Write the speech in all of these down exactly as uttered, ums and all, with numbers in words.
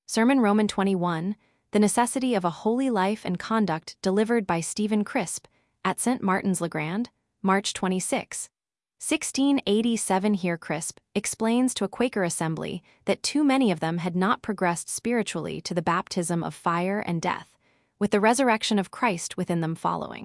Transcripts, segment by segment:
Sermon Roman twenty-one, The Necessity of a Holy Life and Conduct, delivered by Stephen Crisp at Saint Martin's le Grand, March twenty-sixth, sixteen eighty-seven. Here Crisp explains to a Quaker assembly that too many of them had not progressed spiritually to the baptism of fire and death, with the resurrection of Christ within them following.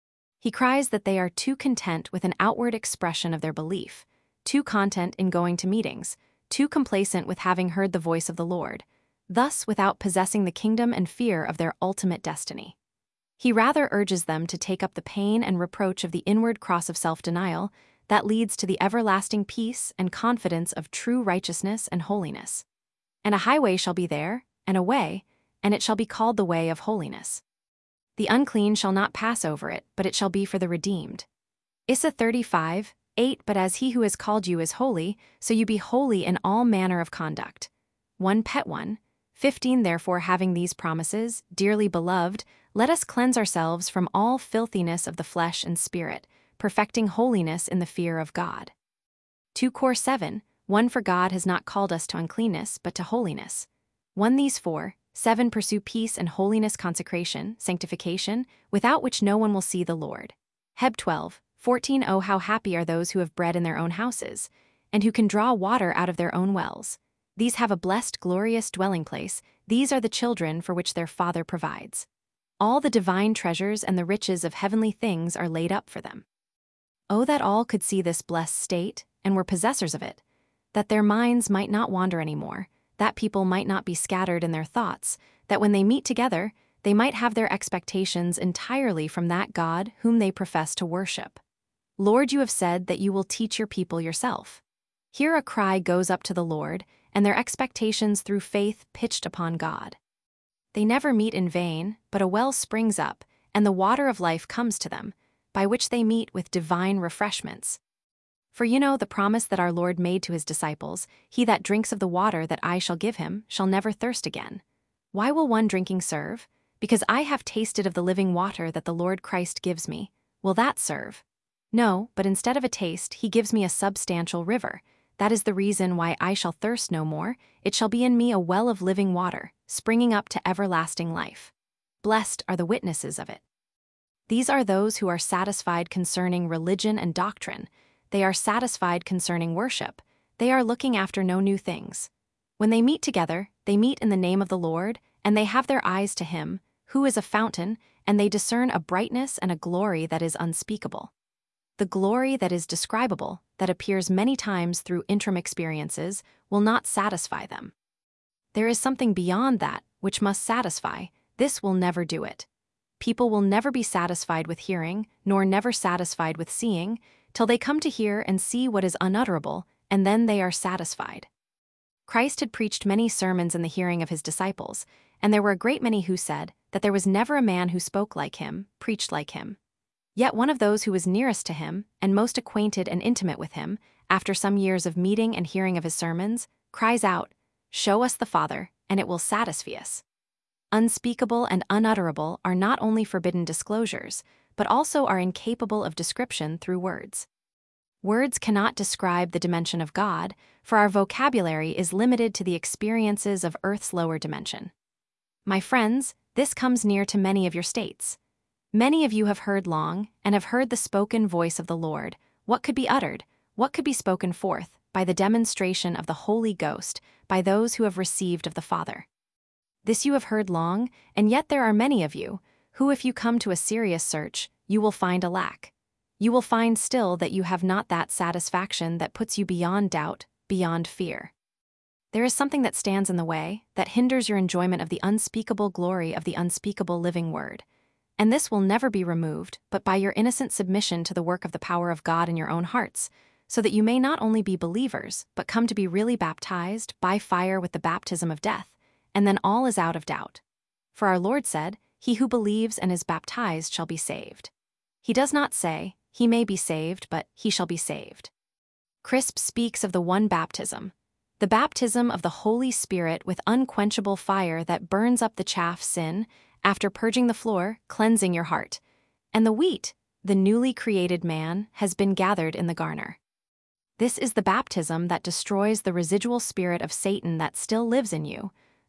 He cries that they are too content with an outward expression of their belief, too content in going to meetings, too complacent with having heard the voice of the Lord, thus without possessing the kingdom and fear of their ultimate destiny. He rather urges them to take up the pain and reproach of the inward cross of self-denial that leads to the everlasting peace and confidence of true righteousness and holiness. And a highway shall be there, and a way, and it shall be called the way of holiness. The unclean shall not pass over it, but it shall be for the redeemed. Issa thirty-five, eight. But as he who has called you is holy, so you be holy in all manner of conduct. First Peter one, fifteen. Therefore, having these promises, dearly beloved, let us cleanse ourselves from all filthiness of the flesh and spirit, perfecting holiness in the fear of God. Second Cor seven, one. For God has not called us to uncleanness, but to holiness. one. These four, seven. Pursue peace and holiness, consecration, sanctification, without which no one will see the Lord. Heb twelve, fourteen. Oh, how happy are those who have bread in their own houses, and who can draw water out of their own wells. These have a blessed, glorious dwelling place. These are the children for which their Father provides. All the divine treasures and the riches of heavenly things are laid up for them. Oh, that all could see this blessed state, and were possessors of it, that their minds might not wander any more, that people might not be scattered in their thoughts, that when they meet together, they might have their expectations entirely from that God whom they profess to worship. Lord, you have said that you will teach your people yourself. Here a cry goes up to the Lord, and their expectations through faith pitched upon God. They never meet in vain, but a well springs up, and the water of life comes to them, by which they meet with divine refreshments. For you know the promise that our Lord made to his disciples, he that drinks of the water that I shall give him shall never thirst again. Why will one drinking serve? Because I have tasted of the living water that the Lord Christ gives me. Will that serve? No, but instead of a taste, he gives me a substantial river. That is the reason why I shall thirst no more. It shall be in me a well of living water, springing up to everlasting life. Blessed are the witnesses of it. These are those who are satisfied concerning religion and doctrine. They are satisfied concerning worship. They are looking after no new things. When they meet together, they meet in the name of the Lord, and they have their eyes to him, who is a fountain, and they discern a brightness and a glory that is unspeakable. The glory that is describable, that appears many times through interim experiences, will not satisfy them. There is something beyond that which must satisfy. This will never do it. People will never be satisfied with hearing, nor never satisfied with seeing, till they come to hear and see what is unutterable, and then they are satisfied. Christ had preached many sermons in the hearing of his disciples, and there were a great many who said that there was never a man who spoke like him, preached like him. Yet one of those who was nearest to him, and most acquainted and intimate with him, after some years of meeting and hearing of his sermons, cries out, "Show us the Father, and it will satisfy us." Unspeakable and unutterable are not only forbidden disclosures, but also are incapable of description through words. Words cannot describe the dimension of God, for our vocabulary is limited to the experiences of earth's lower dimension. My friends, this comes near to many of your states. Many of you have heard long, and have heard the spoken voice of the Lord. What could be uttered, what could be spoken forth, by the demonstration of the Holy Ghost, by those who have received of the Father? This you have heard long, and yet there are many of you, who if you come to a serious search, you will find a lack. You will find still that you have not that satisfaction that puts you beyond doubt, beyond fear. There is something that stands in the way, that hinders your enjoyment of the unspeakable glory of the unspeakable living word. And this will never be removed, but by your innocent submission to the work of the power of God in your own hearts, so that you may not only be believers, but come to be really baptized by fire with the baptism of death, and then all is out of doubt. For our Lord said, "He who believes and is baptized shall be saved." He does not say, "He may be saved," but "He shall be saved." Crisp speaks of the one baptism, the baptism of the Holy Spirit with unquenchable fire that burns up the chaff sin, after purging the floor, cleansing your heart. And the wheat, the newly created man, has been gathered in the garner. This is the baptism that destroys the residual spirit of Satan that still lives in you,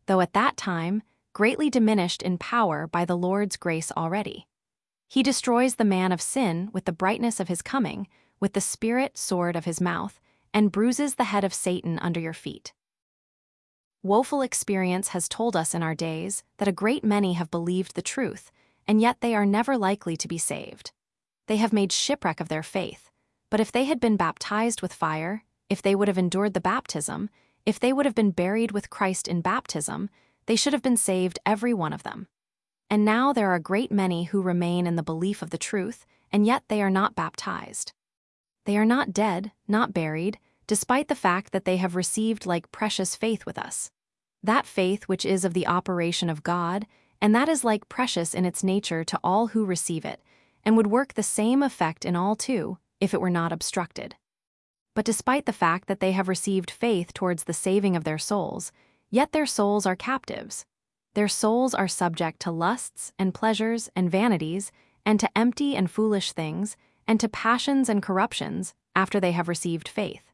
though at that time, greatly diminished in power by the Lord's grace already. He destroys the man of sin with the brightness of his coming, with the spirit sword of his mouth, and bruises the head of Satan under your feet. Woeful experience has told us in our days that a great many have believed the truth, and yet they are never likely to be saved. They have made shipwreck of their faith, but if they had been baptized with fire, if they would have endured the baptism, if they would have been buried with Christ in baptism, they should have been saved, every one of them. And now there are a great many who remain in the belief of the truth, and yet they are not baptized. They are not dead, not buried, despite the fact that they have received like precious faith with us. That faith which is of the operation of God, and that is like precious in its nature to all who receive it, and would work the same effect in all too, if it were not obstructed. But despite the fact that they have received faith towards the saving of their souls, yet their souls are captives. Their souls are subject to lusts and pleasures and vanities, and to empty and foolish things, and to passions and corruptions, after they have received faith.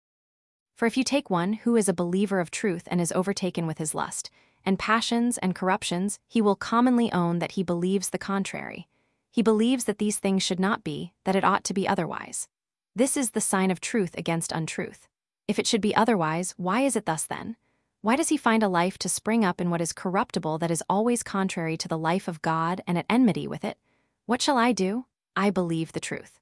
For if you take one who is a believer of truth and is overtaken with his lust, and passions and corruptions, he will commonly own that he believes the contrary. He believes that these things should not be, that it ought to be otherwise. This is the sign of truth against untruth. If it should be otherwise, why is it thus then? Why does he find a life to spring up in what is corruptible that is always contrary to the life of God and at enmity with it? What shall I do? I believe the truth.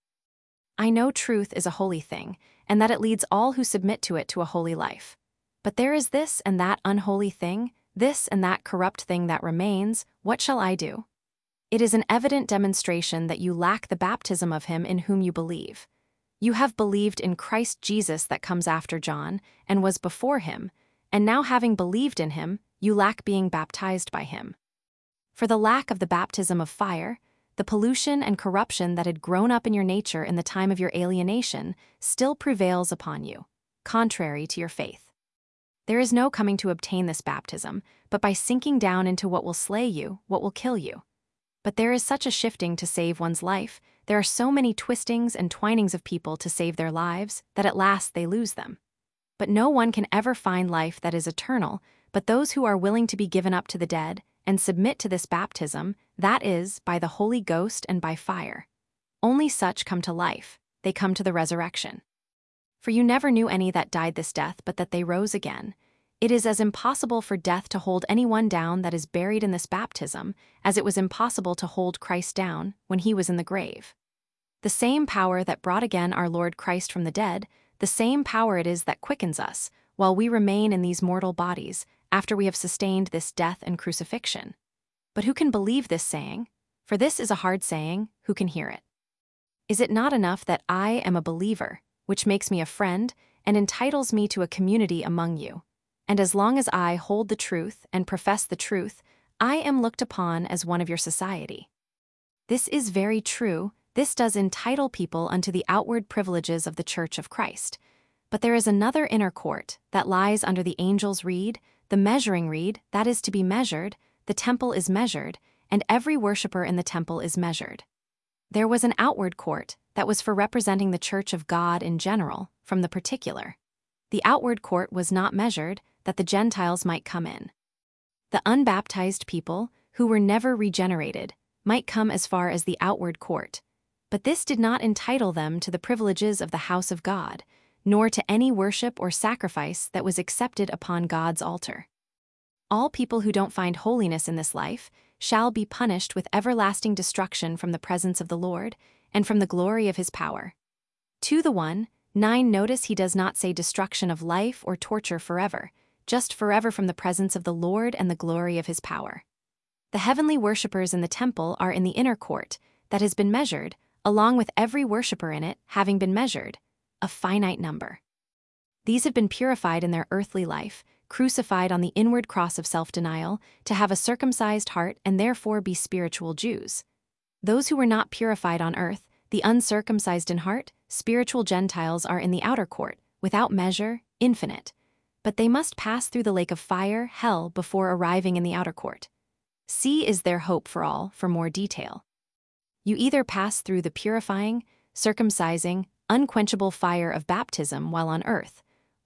I know truth is a holy thing, and that it leads all who submit to it to a holy life. But there is this and that unholy thing, this and that corrupt thing that remains. What shall I do? It is an evident demonstration that you lack the baptism of him in whom you believe. You have believed in Christ Jesus that comes after John, and was before him, and now having believed in him, you lack being baptized by him. For the lack of the baptism of fire, the pollution and corruption that had grown up in your nature in the time of your alienation, still prevails upon you, contrary to your faith. There is no coming to obtain this baptism, but by sinking down into what will slay you, what will kill you. But there is such a shifting to save one's life, there are so many twistings and twinings of people to save their lives, that at last they lose them. But no one can ever find life that is eternal, but those who are willing to be given up to the dead, and submit to this baptism, that is, by the Holy Ghost and by fire. Only such come to life, they come to the resurrection. For you never knew any that died this death, but that they rose again. It is as impossible for death to hold anyone down that is buried in this baptism, as it was impossible to hold Christ down when he was in the grave. The same power that brought again our Lord Christ from the dead, the same power it is that quickens us, while we remain in these mortal bodies, after we have sustained this death and crucifixion. But who can believe this saying? For this is a hard saying, who can hear it? Is it not enough that I am a believer, which makes me a friend, and entitles me to a community among you? And as long as I hold the truth and profess the truth, I am looked upon as one of your society. This is very true. This does entitle people unto the outward privileges of the Church of Christ. But there is another inner court that lies under the angel's reed, the measuring reed that is to be measured, the temple is measured, and every worshipper in the temple is measured. There was an outward court that was for representing the Church of God in general, from the particular. The outward court was not measured, that the Gentiles might come in. The unbaptized people, who were never regenerated, might come as far as the outward court, but this did not entitle them to the privileges of the house of God, nor to any worship or sacrifice that was accepted upon God's altar. All people who don't find holiness in this life shall be punished with everlasting destruction from the presence of the Lord and from the glory of his power. To the one, nine notice he does not say destruction of life or torture forever, just forever from the presence of the Lord and the glory of his power. The heavenly worshippers in the temple are in the inner court that has been measured, along with every worshipper in it having been measured, a finite number. These have been purified in their earthly life, crucified on the inward cross of self-denial, to have a circumcised heart and therefore be spiritual Jews. Those who were not purified on earth, the uncircumcised in heart, spiritual Gentiles, are in the outer court, without measure, infinite. But they must pass through the lake of fire, hell, before arriving in the outer court. See Is There Hope for All for more detail. You either pass through the purifying, circumcising, unquenchable fire of baptism while on earth,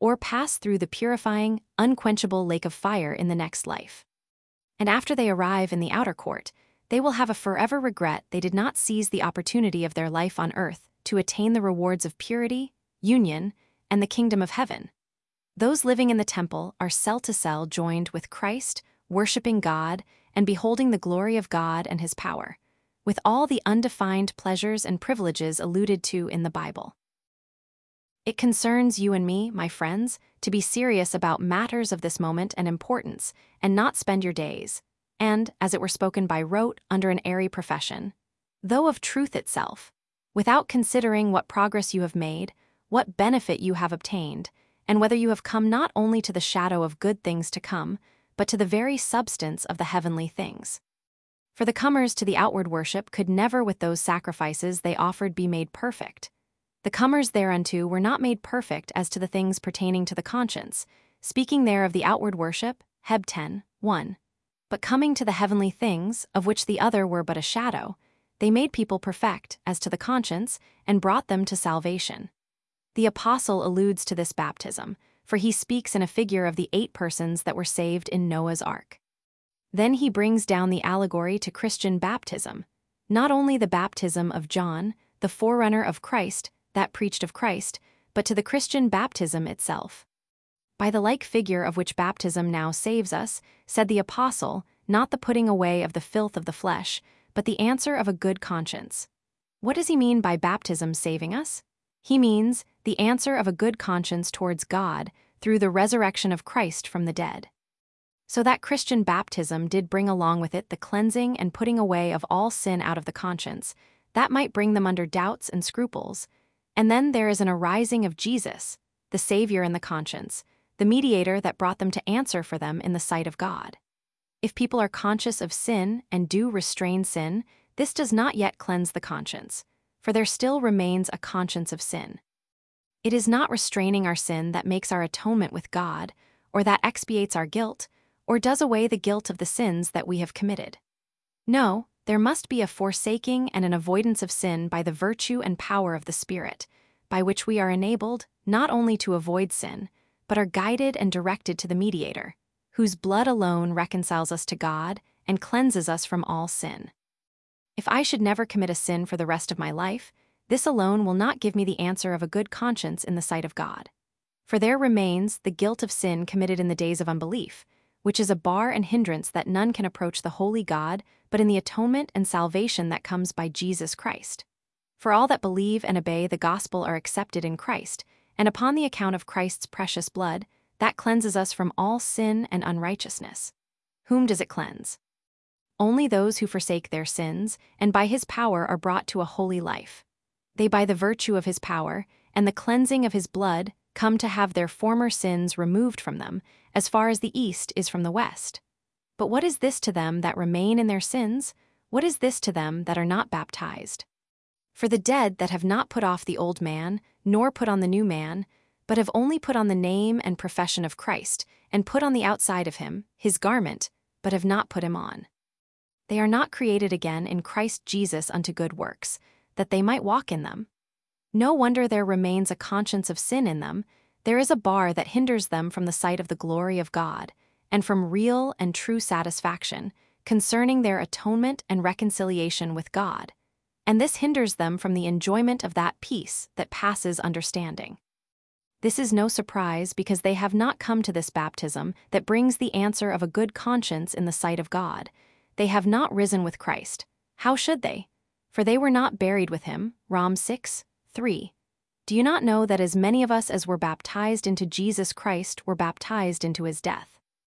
or pass through the purifying, unquenchable lake of fire in the next life. And after they arrive in the outer court, they will have a forever regret they did not seize the opportunity of their life on earth to attain the rewards of purity, union, and the kingdom of heaven. Those living in the temple are cell to cell joined with Christ, worshiping God, and beholding the glory of God and His power, with all the undefined pleasures and privileges alluded to in the Bible. It concerns you and me, my friends, to be serious about matters of this moment and importance, and not spend your days, and, as it were spoken by rote, under an airy profession, though of truth itself, without considering what progress you have made, what benefit you have obtained, and whether you have come not only to the shadow of good things to come, but to the very substance of the heavenly things. For the comers to the outward worship could never with those sacrifices they offered be made perfect. The comers thereunto were not made perfect as to the things pertaining to the conscience, speaking there of the outward worship, Heb ten, one. But coming to the heavenly things, of which the other were but a shadow, they made people perfect as to the conscience, and brought them to salvation. The apostle alludes to this baptism, for he speaks in a figure of the eight persons that were saved in Noah's ark. Then he brings down the allegory to Christian baptism, not only the baptism of John, the forerunner of Christ, that preached of Christ, but to the Christian baptism itself. By the like figure of which baptism now saves us, said the apostle, not the putting away of the filth of the flesh, but the answer of a good conscience. What does he mean by baptism saving us? He means the answer of a good conscience towards God through the resurrection of Christ from the dead. So that Christian baptism did bring along with it the cleansing and putting away of all sin out of the conscience, that might bring them under doubts and scruples. And then there is an arising of Jesus, the Savior in the conscience, the mediator that brought them to answer for them in the sight of God. If people are conscious of sin and do restrain sin, this does not yet cleanse the conscience, for there still remains a conscience of sin. It is not restraining our sin that makes our atonement with God, or that expiates our guilt, or does away the guilt of the sins that we have committed. No, there must be a forsaking and an avoidance of sin by the virtue and power of the Spirit, by which we are enabled not only to avoid sin, but are guided and directed to the mediator, whose blood alone reconciles us to God and cleanses us from all sin. If I should never commit a sin for the rest of my life, this alone will not give me the answer of a good conscience in the sight of God. For there remains the guilt of sin committed in the days of unbelief, which is a bar and hindrance that none can approach the holy God but in the atonement and salvation that comes by Jesus Christ. For all that believe and obey the gospel are accepted in Christ, and upon the account of Christ's precious blood, that cleanses us from all sin and unrighteousness. Whom does it cleanse? Only those who forsake their sins, and by His power are brought to a holy life. They by the virtue of His power, and the cleansing of His blood, come to have their former sins removed from them, as far as the east is from the west. But what is this to them that remain in their sins? What is this to them that are not baptized? For the dead that have not put off the old man, nor put on the new man, but have only put on the name and profession of Christ, and put on the outside of Him, His garment, but have not put Him on. They are not created again in Christ Jesus unto good works, that they might walk in them. No wonder there remains a conscience of sin in them. There is a bar that hinders them from the sight of the glory of God, and from real and true satisfaction concerning their atonement and reconciliation with God, and this hinders them from the enjoyment of that peace that passes understanding. This is no surprise, because they have not come to this baptism that brings the answer of a good conscience in the sight of God. They have not risen with Christ. How should they? For they were not buried with Him. Romans six, three. Do you not know that as many of us as were baptized into Jesus Christ were baptized into His death?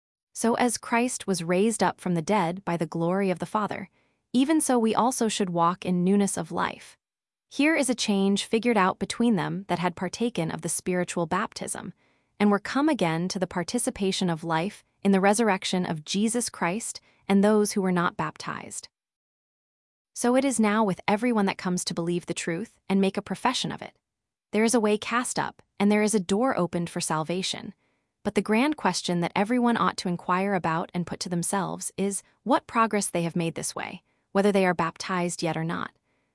So as Christ was raised up from the dead by the glory of the Father, even so we also should walk in newness of life. Here is a change figured out between them that had partaken of the spiritual baptism, and were come again to the participation of life in the resurrection of Jesus Christ and those who were not baptized. So it is now with everyone that comes to believe the truth and make a profession of it. There is a way cast up, and there is a door opened for salvation. But the grand question that everyone ought to inquire about and put to themselves is what progress they have made this way, whether they are baptized yet or not.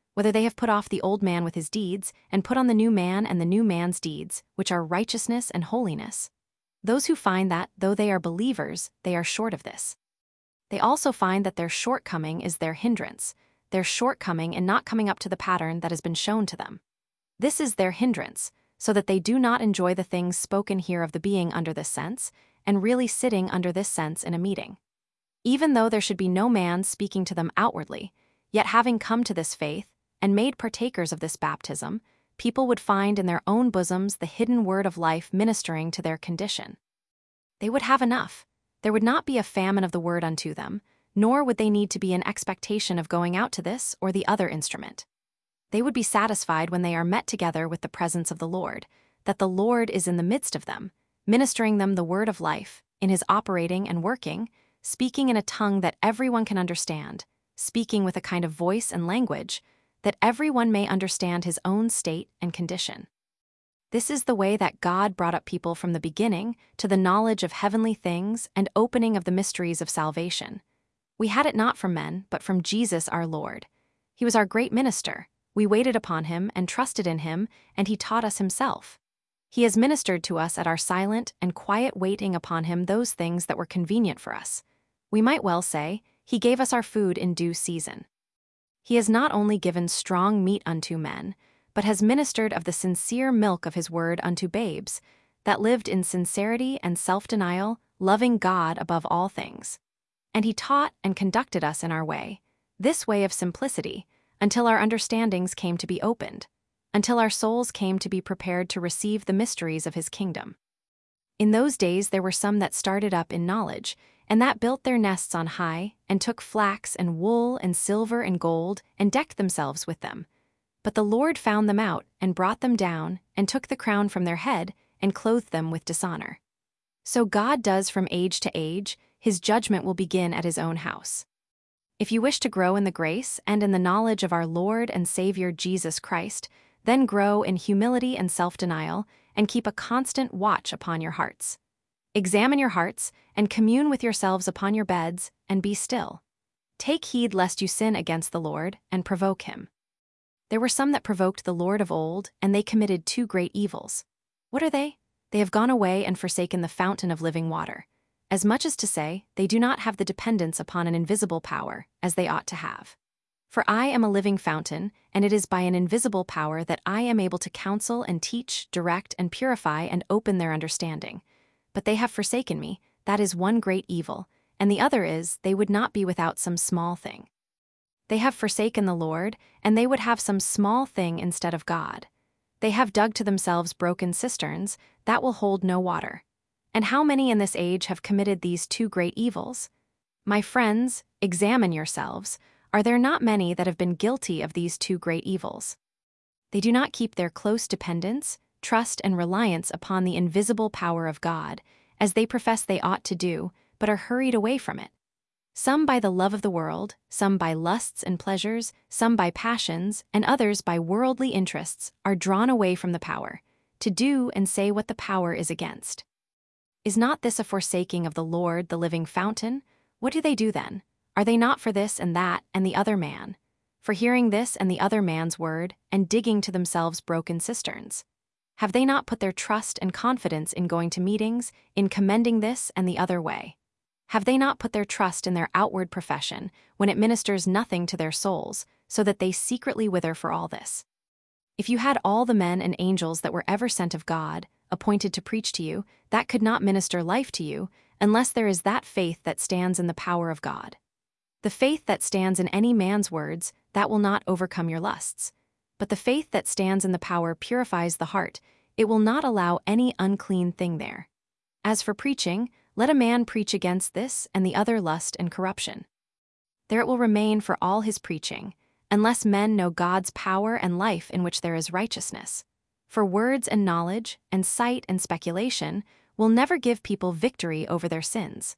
whether they have put off the old man with his deeds, and put on the new man and the new man's deeds, which are righteousness and holiness. Those who find that, though they are believers, they are short of this. They also find that their shortcoming is their hindrance, their shortcoming in not coming up to the pattern that has been shown to them. This is their hindrance, so that they do not enjoy the things spoken here of the being under this sense, and really sitting under this sense in a meeting. Even though there should be no man speaking to them outwardly, yet having come to this faith, and made partakers of this baptism, people would find in their own bosoms the hidden word of life ministering to their condition. They would have enough. There would not be a famine of the word unto them, nor would they need to be in expectation of going out to this or the other instrument. They would be satisfied when they are met together with the presence of the Lord, that the Lord is in the midst of them, ministering them the word of life, in his operating and working, speaking in a tongue that everyone can understand, speaking with a kind of voice and language, that everyone may understand his own state and condition. This is the way that God brought up people from the beginning to the knowledge of heavenly things and opening of the mysteries of salvation. We had it not from men, but from Jesus our Lord. He was our great minister. We waited upon him and trusted in him, and he taught us himself. He has ministered to us at our silent and quiet waiting upon him those things that were convenient for us. We might well say, he gave us our food in due season. He has not only given strong meat unto men, but has ministered of the sincere milk of his word unto babes, that lived in sincerity and self-denial, loving God above all things. And he taught and conducted us in our way, this way of simplicity, until our understandings came to be opened, until our souls came to be prepared to receive the mysteries of his kingdom. In those days there were some that started up in knowledge, and that built their nests on high, and took flax and wool and silver and gold, and decked themselves with them. But the Lord found them out, and brought them down, and took the crown from their head, and clothed them with dishonor. So God does from age to age, his judgment will begin at his own house. If you wish to grow in the grace and in the knowledge of our Lord and Savior Jesus Christ, then grow in humility and self-denial, and keep a constant watch upon your hearts. Examine your hearts, and commune with yourselves upon your beds, and be still. Take heed lest you sin against the Lord, and provoke him. There were some that provoked the Lord of old, and they committed two great evils. What are they? They have gone away and forsaken the fountain of living water, as much as to say, they do not have the dependence upon an invisible power, as they ought to have. For I am a living fountain, and it is by an invisible power that I am able to counsel and teach, direct and purify and open their understanding. But they have forsaken me, that is one great evil, and the other is, they would not be without some small thing. They have forsaken the Lord, and they would have some small thing instead of God. They have dug to themselves broken cisterns, that will hold no water. And how many in this age have committed these two great evils? My friends, examine yourselves. Are there not many that have been guilty of these two great evils? They do not keep their close dependence, trust and reliance upon the invisible power of God, as they profess they ought to do, but are hurried away from it. Some by the love of the world, some by lusts and pleasures, some by passions, and others by worldly interests, are drawn away from the power, to do and say what the power is against. Is not this a forsaking of the Lord, the living fountain? What do they do then? Are they not for this and that and the other man? For hearing this and the other man's word, and digging to themselves broken cisterns? Have they not put their trust and confidence in going to meetings, in commending this and the other way? Have they not put their trust in their outward profession, when it ministers nothing to their souls, so that they secretly wither for all this? If you had all the men and angels that were ever sent of God, appointed to preach to you, that could not minister life to you, unless there is that faith that stands in the power of God. The faith that stands in any man's words, that will not overcome your lusts. But the faith that stands in the power purifies the heart, it will not allow any unclean thing there. As for preaching, let a man preach against this and the other lust and corruption. There it will remain for all his preaching, unless men know God's power and life in which there is righteousness. For words and knowledge, and sight and speculation, will never give people victory over their sins.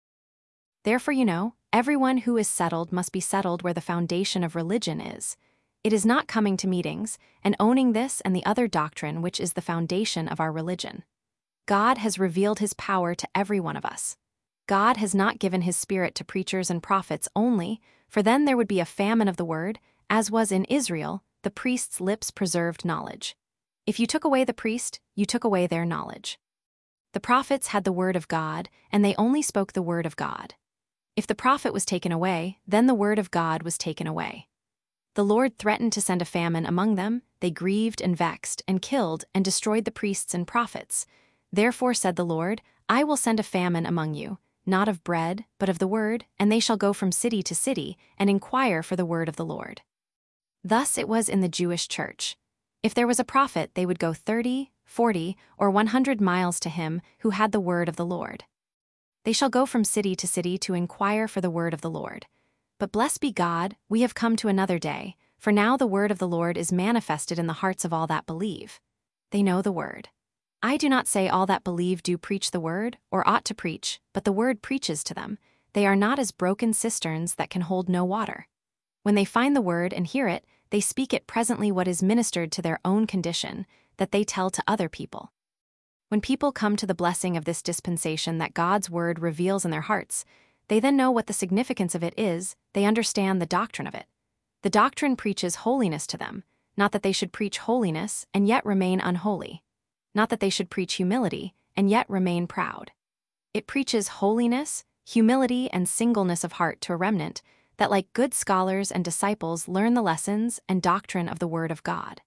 Therefore, you know, everyone who is settled must be settled where the foundation of religion is. It is not coming to meetings, and owning this and the other doctrine which is the foundation of our religion. God has revealed his power to every one of us. God has not given his Spirit to preachers and prophets only, for then there would be a famine of the word, As was in Israel, the priest's lips preserved knowledge. If you took away the priest, you took away their knowledge. The prophets had the word of God, and they only spoke the word of God. If the prophet was taken away, then the word of God was taken away. The Lord threatened to send a famine among them. They grieved and vexed, and killed and destroyed the priests and prophets. Therefore said the Lord, I will send a famine among you, not of bread, but of the word, and they shall go from city to city, and inquire for the word of the Lord. Thus it was in the Jewish church. If there was a prophet, they would go thirty, forty, or one hundred miles to him who had the word of the Lord. They shall go from city to city to inquire for the word of the Lord. But blessed be God, we have come to another day, for now the word of the Lord is manifested in the hearts of all that believe. They know the word. I do not say all that believe do preach the word, or ought to preach, but the word preaches to them. They are not as broken cisterns that can hold no water. When they find the word and hear it, they speak it presently what is ministered to their own condition, that they tell to other people. When people come to the blessing of this dispensation that God's word reveals in their hearts, they then know what the significance of it is, they understand the doctrine of it. The doctrine preaches holiness to them, not that they should preach holiness and yet remain unholy. Not that they should preach humility and yet remain proud. It preaches holiness, humility, and singleness of heart to a remnant that, like good scholars and disciples, learn the lessons and doctrine of the word of God.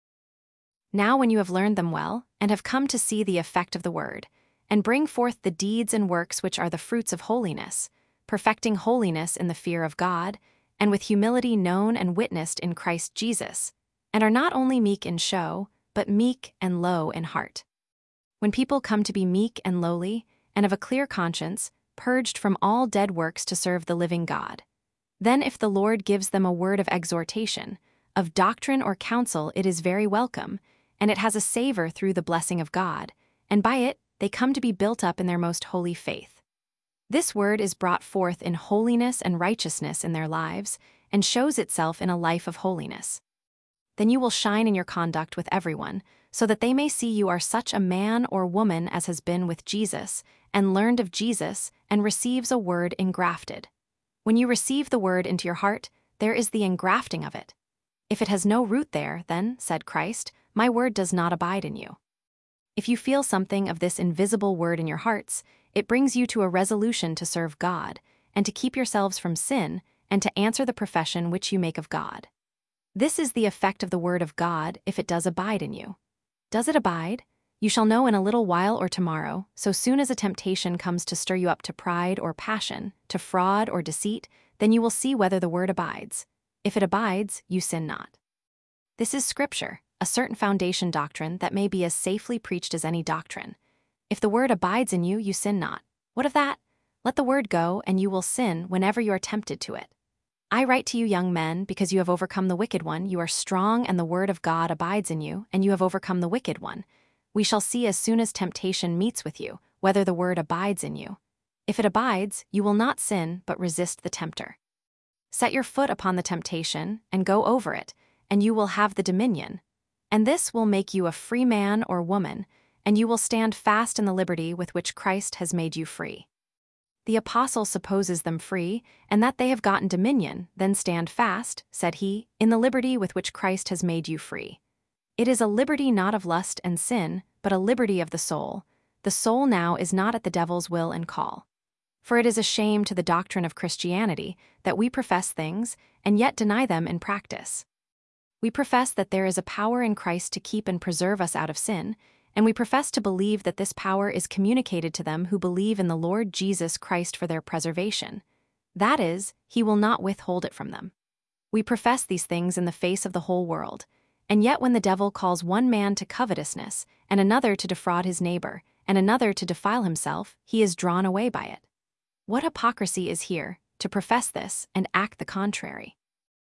Now when you have learned them well, and have come to see the effect of the word, and bring forth the deeds and works which are the fruits of holiness, perfecting holiness in the fear of God, and with humility known and witnessed in Christ Jesus, and are not only meek in show, but meek and low in heart. When people come to be meek and lowly, and of a clear conscience, purged from all dead works to serve the living God, then if the Lord gives them a word of exhortation, of doctrine or counsel, it is very welcome, and it has a savor through the blessing of God, and by it they come to be built up in their most holy faith. This word is brought forth in holiness and righteousness in their lives, and shows itself in a life of holiness. Then you will shine in your conduct with everyone, so that they may see you are such a man or woman as has been with Jesus, and learned of Jesus, and receives a word engrafted. When you receive the word into your heart, there is the engrafting of it. If it has no root there, then, said Christ, my word does not abide in you. If you feel something of this invisible word in your hearts, it brings you to a resolution to serve God, and to keep yourselves from sin, and to answer the profession which you make of God. This is the effect of the word of God if it does abide in you. Does it abide? You shall know in a little while or tomorrow, so soon as a temptation comes to stir you up to pride or passion, to fraud or deceit, then you will see whether the word abides. If it abides, you sin not. This is Scripture, a certain foundation doctrine that may be as safely preached as any doctrine. If the word abides in you, you sin not. What of that? Let the word go, and you will sin whenever you are tempted to it. I write to you, young men, because you have overcome the wicked one. You are strong, and the word of God abides in you, and you have overcome the wicked one. We shall see as soon as temptation meets with you, whether the word abides in you. If it abides, you will not sin, but resist the tempter. Set your foot upon the temptation, and go over it, and you will have the dominion. And this will make you a free man or woman, and you will stand fast in the liberty with which Christ has made you free. The apostle supposes them free, and that they have gotten dominion. Then stand fast, said he, in the liberty with which Christ has made you free. It is a liberty not of lust and sin, but a liberty of the soul. The soul now is not at the devil's will and call. For it is a shame to the doctrine of Christianity that we profess things, and yet deny them in practice. We profess that there is a power in Christ to keep and preserve us out of sin, and we profess to believe that this power is communicated to them who believe in the Lord Jesus Christ for their preservation. That is, he will not withhold it from them. We profess these things in the face of the whole world, and yet when the devil calls one man to covetousness, and another to defraud his neighbor, and another to defile himself, he is drawn away by it. What hypocrisy is here, to profess this and act the contrary?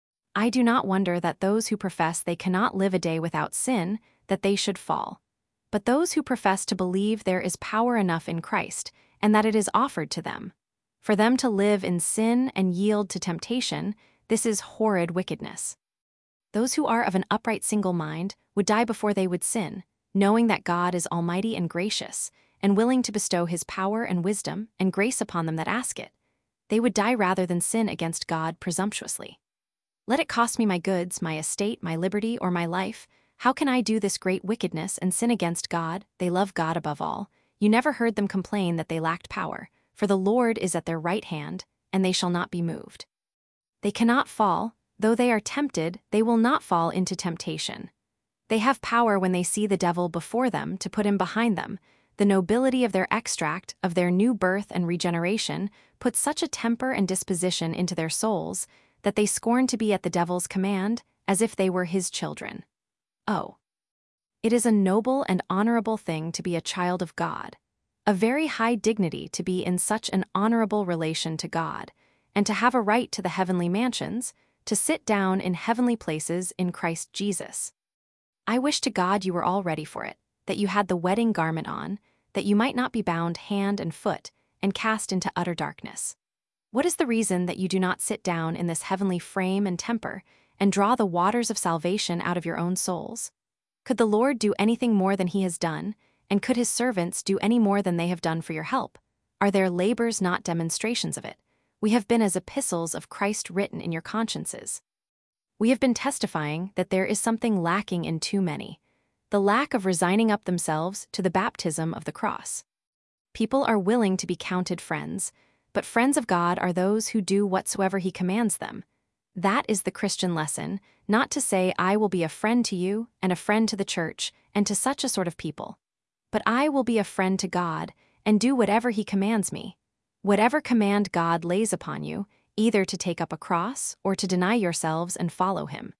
I do not wonder that those who profess they cannot live a day without sin, that they should fall. But those who profess to believe there is power enough in Christ, and that it is offered to them, for them to live in sin and yield to temptation, this is horrid wickedness. Those who are of an upright single mind would die before they would sin, knowing that God is almighty and gracious, and willing to bestow his power and wisdom and grace upon them that ask it. They would die rather than sin against God presumptuously. Let it cost me my goods, my estate, my liberty, or my life. How can I do this great wickedness and sin against God? They love God above all. You never heard them complain that they lacked power, for the Lord is at their right hand, and they shall not be moved. They cannot fall, though they are tempted, they will not fall into temptation. They have power when they see the devil before them to put him behind them. The nobility of their extract, of their new birth and regeneration, puts such a temper and disposition into their souls that they scorn to be at the devil's command, as if they were his children. Oh, it is a noble and honorable thing to be a child of God, a very high dignity to be in such an honorable relation to God, and to have a right to the heavenly mansions, to sit down in heavenly places in Christ Jesus. I wish to God you were all ready for it, that you had the wedding garment on, that you might not be bound hand and foot and cast into utter darkness. What is the reason that you do not sit down in this heavenly frame and temper and draw the waters of salvation out of your own souls? Could the Lord do anything more than he has done, and could his servants do any more than they have done for your help? Are their labors not demonstrations of it? We have been as epistles of Christ written in your consciences. We have been testifying that there is something lacking in too many, the lack of resigning up themselves to the baptism of the cross. People are willing to be counted friends, but friends of God are those who do whatsoever he commands them. That is the Christian lesson, not to say I will be a friend to you and a friend to the church and to such a sort of people. But I will be a friend to God and do whatever he commands me. Whatever command God lays upon you, either to take up a cross or to deny yourselves and follow him.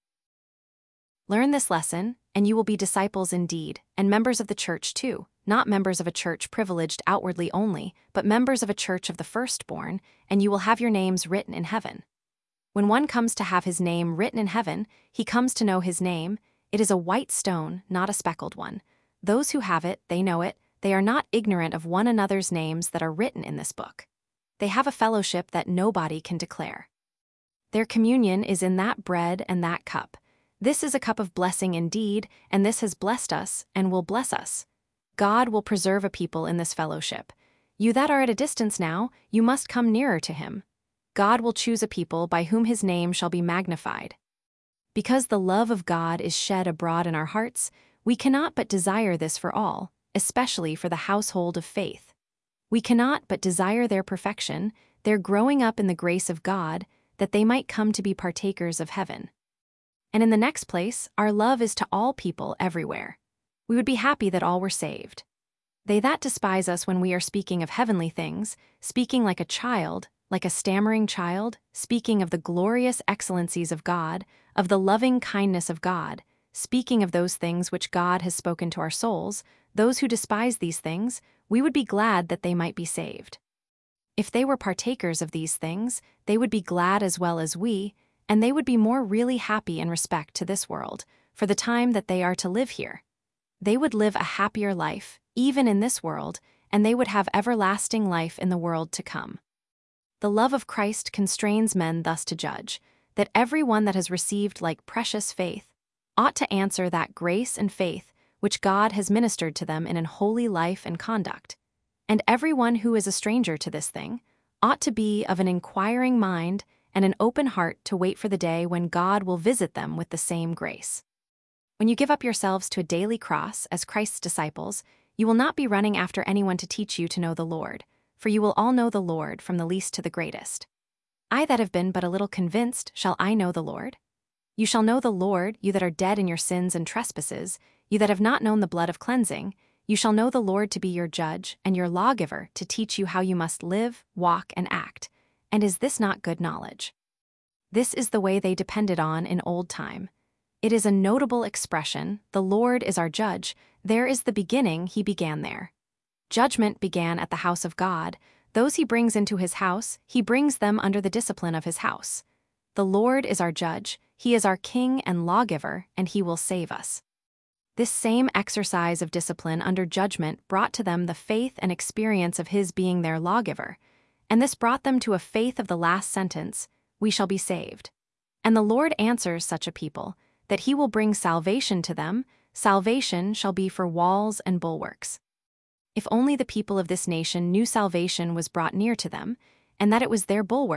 Learn this lesson, and you will be disciples indeed, and members of the church too, not members of a church privileged outwardly only, but members of a church of the firstborn, and you will have your names written in heaven. When one comes to have his name written in heaven, he comes to know his name. It is a white stone, not a speckled one. Those who have it, they know it. They are not ignorant of one another's names that are written in this book. They have a fellowship that nobody can declare. Their communion is in that bread and that cup. This is a cup of blessing indeed, and this has blessed us and will bless us. God will preserve a people in this fellowship. You that are at a distance now, you must come nearer to him. God will choose a people by whom his name shall be magnified. Because the love of God is shed abroad in our hearts, we cannot but desire this for all, especially for the household of faith. We cannot but desire their perfection, their growing up in the grace of God, that they might come to be partakers of heaven. And in the next place, our love is to all people everywhere. We would be happy that all were saved. They that despise us when we are speaking of heavenly things, speaking like a child, like a stammering child, speaking of the glorious excellencies of God, of the loving kindness of God, speaking of those things which God has spoken to our souls, those who despise these things, we would be glad that they might be saved. If they were partakers of these things, they would be glad as well as we, and they would be more really happy in respect to this world, for the time that they are to live here. They would live a happier life, even in this world, and they would have everlasting life in the world to come. The love of Christ constrains men thus to judge, that every one that has received like precious faith ought to answer that grace and faith which God has ministered to them in an holy life and conduct. And every one who is a stranger to this thing ought to be of an inquiring mind and an open heart to wait for the day when God will visit them with the same grace. When you give up yourselves to a daily cross as Christ's disciples, you will not be running after anyone to teach you to know the Lord, for you will all know the Lord from the least to the greatest. I that have been but a little convinced, shall I know the Lord? You shall know the Lord, you that are dead in your sins and trespasses, you that have not known the blood of cleansing. You shall know the Lord to be your judge and your lawgiver to teach you how you must live, walk, and act. And is this not good knowledge? This is the way they depended on in old time. It is a notable expression, the Lord is our judge. There is the beginning, he began there. Judgment began at the house of God. Those he brings into his house, he brings them under the discipline of his house. The Lord is our judge, he is our king and lawgiver, and he will save us. This same exercise of discipline under judgment brought to them the faith and experience of his being their lawgiver, and this brought them to a faith of the last sentence, we shall be saved. And the Lord answers such a people, that he will bring salvation to them. Salvation shall be for walls and bulwarks. If only the people of this nation knew salvation was brought near to them, and that it was their bulwark,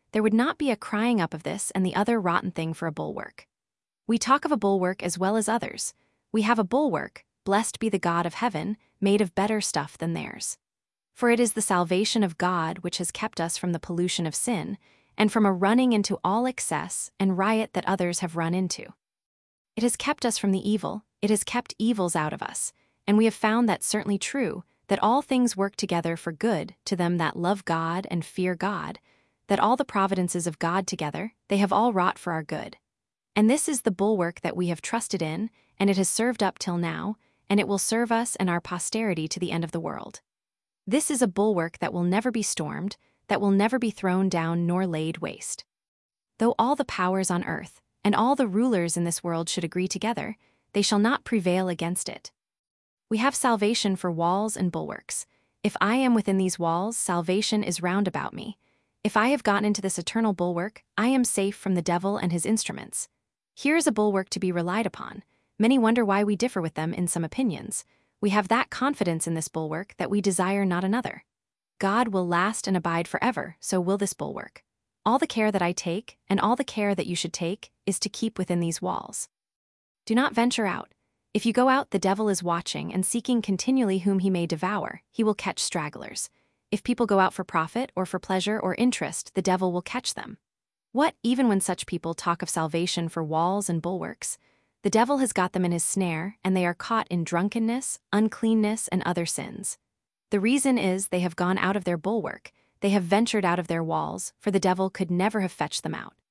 there would not be a crying up of this and the other rotten thing for a bulwark. We talk of a bulwark as well as others. We have a bulwark, blessed be the God of heaven, made of better stuff than theirs. For it is the salvation of God which has kept us from the pollution of sin, and from a running into all excess and riot that others have run into. It has kept us from the evil, it has kept evils out of us, and we have found that certainly true, that all things work together for good to them that love God and fear God, that all the providences of God together, they have all wrought for our good. And this is the bulwark that we have trusted in, and it has served up till now, and it will serve us and our posterity to the end of the world. This is a bulwark that will never be stormed, that will never be thrown down nor laid waste. Though all the powers on earth, and all the rulers in this world should agree together, they shall not prevail against it. We have salvation for walls and bulwarks. If I am within these walls, salvation is round about me. If I have gotten into this eternal bulwark, I am safe from the devil and his instruments. Here is a bulwark to be relied upon. Many wonder why we differ with them in some opinions. We have that confidence in this bulwark that we desire not another. God will last and abide forever, so will this bulwark. All the care that I take, and all the care that you should take, is to keep within these walls. Do not venture out. If you go out, the devil is watching and seeking continually whom he may devour. He will catch stragglers. If people go out for profit or for pleasure or interest, the devil will catch them. What, even when such people talk of salvation for walls and bulwarks? The devil has got them in his snare, and they are caught in drunkenness, uncleanness, and other sins. The reason is they have gone out of their bulwark, they have ventured out of their walls, for the devil could never have fetched them out.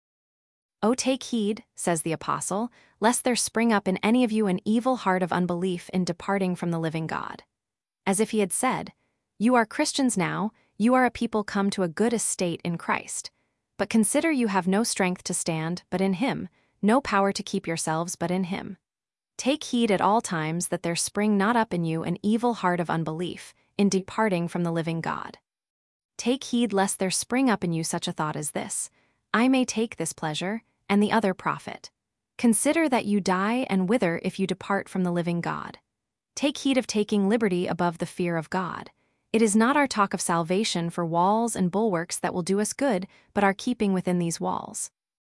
O take heed, says the apostle, lest there spring up in any of you an evil heart of unbelief in departing from the living God. As if he had said, you are Christians now, you are a people come to a good estate in Christ. But consider you have no strength to stand but in him, no power to keep yourselves but in him. Take heed at all times that there spring not up in you an evil heart of unbelief, in departing from the living God. Take heed lest there spring up in you such a thought as this, I may take this pleasure, and the other profit. Consider that you die and wither if you depart from the living God. Take heed of taking liberty above the fear of God. It is not our talk of salvation for walls and bulwarks that will do us good, but our keeping within these walls.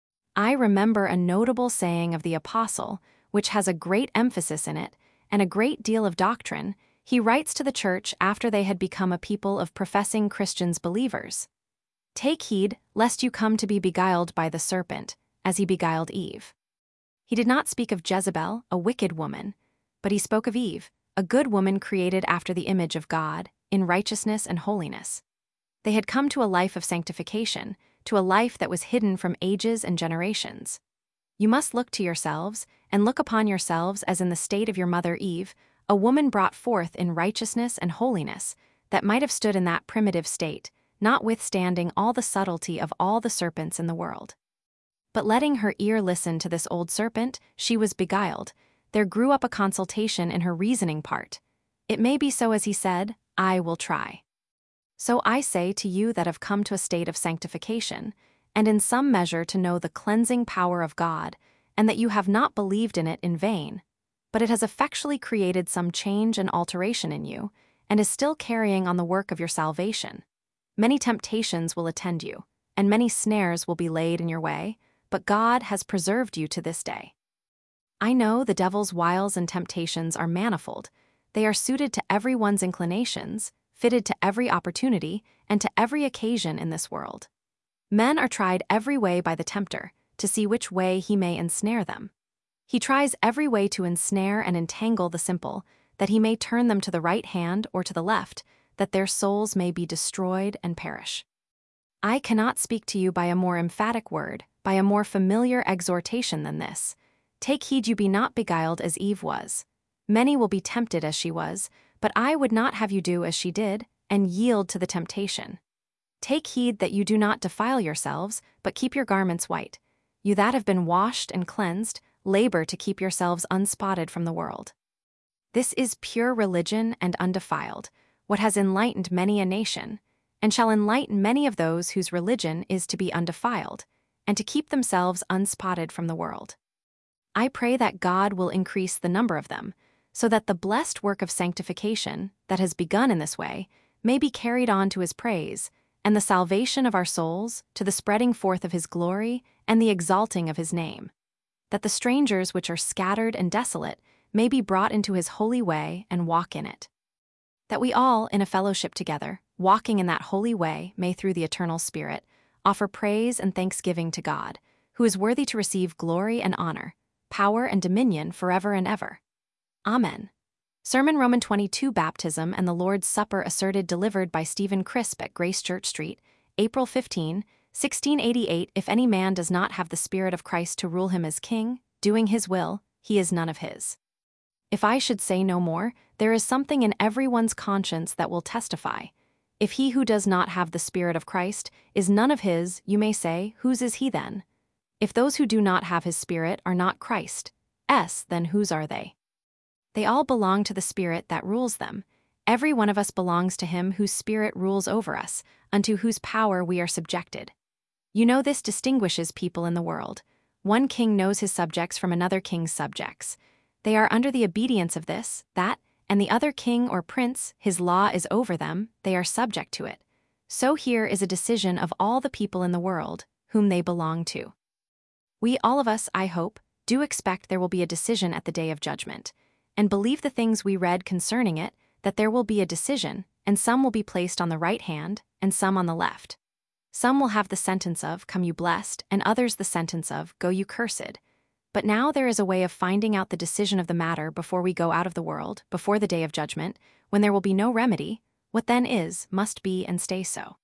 I remember a notable saying of the apostle, which has a great emphasis in it, and a great deal of doctrine. He writes to the church after they had become a people of professing Christians believers. Take heed, lest you come to be beguiled by the serpent, as he beguiled Eve. He did not speak of Jezebel, a wicked woman, but he spoke of Eve, a good woman created after the image of God, in righteousness and holiness. They had come to a life of sanctification, to a life that was hidden from ages and generations. You must look to yourselves, and look upon yourselves as in the state of your mother Eve, a woman brought forth in righteousness and holiness, that might have stood in that primitive state, notwithstanding all the subtlety of all the serpents in the world. But letting her ear listen to this old serpent, she was beguiled. There grew up a consultation in her reasoning part. It may be so as he said, I will try. So I say to you that have come to a state of sanctification, and in some measure to know the cleansing power of God, and that you have not believed in it in vain, but it has effectually created some change and alteration in you, and is still carrying on the work of your salvation. Many temptations will attend you, and many snares will be laid in your way, but God has preserved you to this day. I know the devil's wiles and temptations are manifold. They are suited to every one's inclinations, fitted to every opportunity, and to every occasion in this world. Men are tried every way by the tempter, to see which way he may ensnare them. He tries every way to ensnare and entangle the simple, that he may turn them to the right hand or to the left, that their souls may be destroyed and perish. I cannot speak to you by a more emphatic word, by a more familiar exhortation than this. Take heed you be not beguiled as Eve was. Many will be tempted as she was, but I would not have you do as she did, and yield to the temptation. Take heed that you do not defile yourselves, but keep your garments white. You that have been washed and cleansed, labor to keep yourselves unspotted from the world. This is pure religion and undefiled, what has enlightened many a nation, and shall enlighten many of those whose religion is to be undefiled, and to keep themselves unspotted from the world. I pray that God will increase the number of them, so that the blessed work of sanctification, that has begun in this way, may be carried on to his praise, and the salvation of our souls, to the spreading forth of his glory, and the exalting of his name. That the strangers which are scattered and desolate may be brought into his holy way and walk in it. That we all, in a fellowship together, walking in that holy way, may through the eternal Spirit, offer praise and thanksgiving to God, who is worthy to receive glory and honor, power and dominion forever and ever. Amen. Sermon Roman twenty-two Baptism and the Lord's Supper asserted delivered by Stephen Crisp at Grace Church Street, April fifteenth, sixteen eighty-eight. If any man does not have the Spirit of Christ to rule him as king, doing his will, he is none of his. If I should say no more, there is something in everyone's conscience that will testify. If he who does not have the Spirit of Christ is none of his, you may say, whose is he then? If those who do not have his Spirit are not Christ's, then whose are they? They all belong to the Spirit that rules them. Every one of us belongs to him whose Spirit rules over us, unto whose power we are subjected. You know this distinguishes people in the world. One king knows his subjects from another king's subjects. They are under the obedience of this, that, and the other king or prince, his law is over them, they are subject to it. So here is a decision of all the people in the world, whom they belong to. We all of us, I hope, do expect there will be a decision at the day of judgment, and believe the things we read concerning it, that there will be a decision, and some will be placed on the right hand, and some on the left. Some will have the sentence of, "Come you blessed," and others the sentence of, "Go you cursed." But now there is a way of finding out the decision of the matter before we go out of the world, before the day of judgment, when there will be no remedy. What then is, must be, and stay so.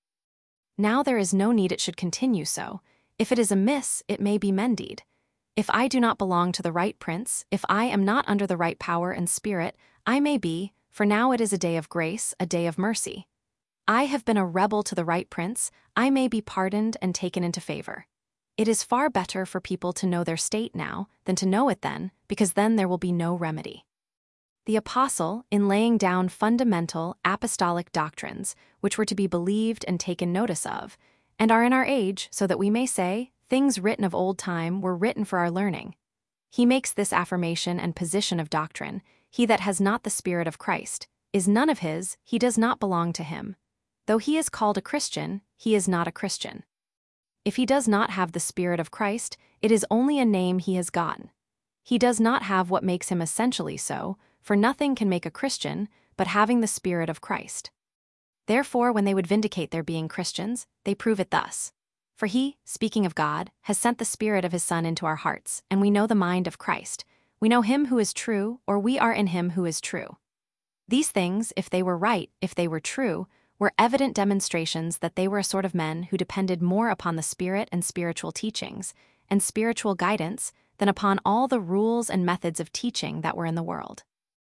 Now there is no need it should continue so. If it is amiss, it may be mended. If I do not belong to the right prince, if I am not under the right power and spirit, I may be, for now it is a day of grace, a day of mercy. I have been a rebel to the right prince, I may be pardoned and taken into favor. It is far better for people to know their state now than to know it then, because then there will be no remedy. The apostle, in laying down fundamental apostolic doctrines, which were to be believed and taken notice of, and are in our age, so that we may say, things written of old time were written for our learning. He makes this affirmation and position of doctrine: he that has not the Spirit of Christ is none of his, he does not belong to him. Though he is called a Christian, he is not a Christian. If he does not have the Spirit of Christ, it is only a name he has gotten. He does not have what makes him essentially so, for nothing can make a Christian but having the Spirit of Christ. Therefore, when they would vindicate their being Christians, they prove it thus. For he, speaking of God, has sent the Spirit of his Son into our hearts, and we know the mind of Christ. We know him who is true, or we are in him who is true. These things, if they were right, if they were true, were evident demonstrations that they were a sort of men who depended more upon the Spirit and spiritual teachings, and spiritual guidance, than upon all the rules and methods of teaching that were in the world.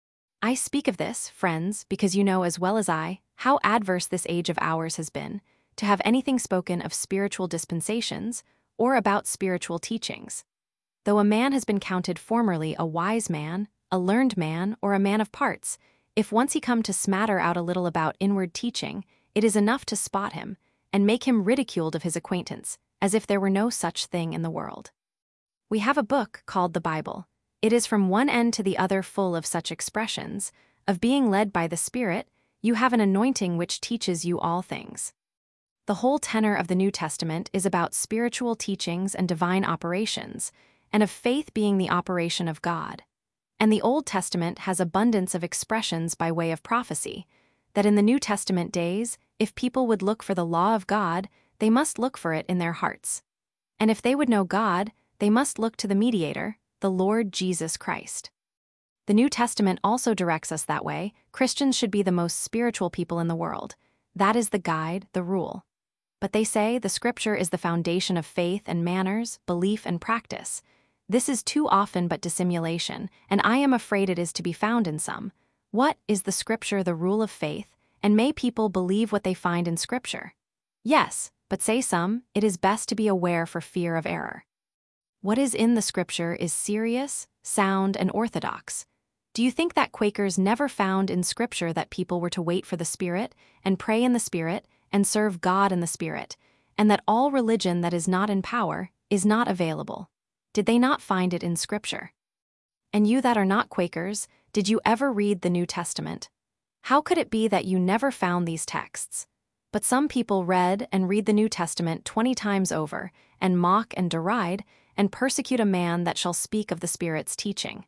I speak of this, friends, because you know as well as I how adverse this age of ours has been, to have anything spoken of spiritual dispensations, or about spiritual teachings. Though a man has been counted formerly a wise man, a learned man, or a man of parts, if once he come to smatter out a little about inward teaching, it is enough to spot him, and make him ridiculed of his acquaintance, as if there were no such thing in the world. We have a book called the Bible. It is from one end to the other full of such expressions, of being led by the Spirit. You have an anointing which teaches you all things. The whole tenor of the New Testament is about spiritual teachings and divine operations, and of faith being the operation of God. And the Old Testament has abundance of expressions by way of prophecy, that in the New Testament days, if people would look for the law of God, they must look for it in their hearts. And if they would know God, they must look to the mediator, the Lord Jesus Christ. The New Testament also directs us that way. Christians should be the most spiritual people in the world. That is the guide, the rule. But they say the Scripture is the foundation of faith and manners, belief and practice. This is too often but dissimulation, and I am afraid it is to be found in some. What is the Scripture the rule of faith, and may people believe what they find in Scripture? Yes, but say some, it is best to be aware for fear of error. What is in the Scripture is serious, sound, and orthodox. Do you think that Quakers never found in Scripture that people were to wait for the Spirit, and pray in the Spirit, and serve God in the Spirit, and that all religion that is not in power is not available? Did they not find it in Scripture? And you that are not Quakers, did you ever read the New Testament? How could it be that you never found these texts? But some people read and read the New Testament twenty times over, and mock and deride, and persecute a man that shall speak of the Spirit's teaching.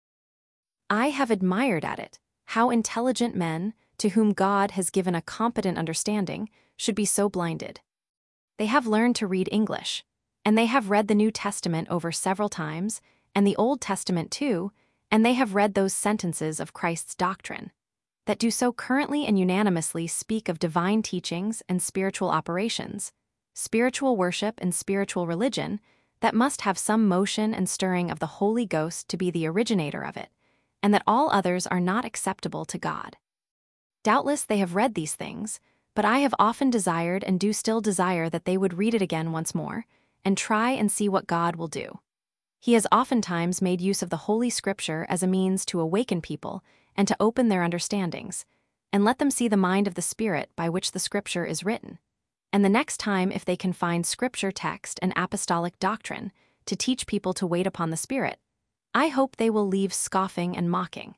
I have admired at it how intelligent men, to whom God has given a competent understanding, should be so blinded. They have learned to read English, and they have read the New Testament over several times, and the Old Testament too, and they have read those sentences of Christ's doctrine that do so currently and unanimously speak of divine teachings and spiritual operations, spiritual worship and spiritual religion, that must have some motion and stirring of the Holy Ghost to be the originator of it, and that all others are not acceptable to God. Doubtless they have read these things, but I have often desired and do still desire that they would read it again once more, and try and see what God will do. He has oftentimes made use of the Holy Scripture as a means to awaken people and to open their understandings, and let them see the mind of the Spirit by which the Scripture is written. And the next time, if they can find Scripture text and apostolic doctrine to teach people to wait upon the Spirit, I hope they will leave scoffing and mocking.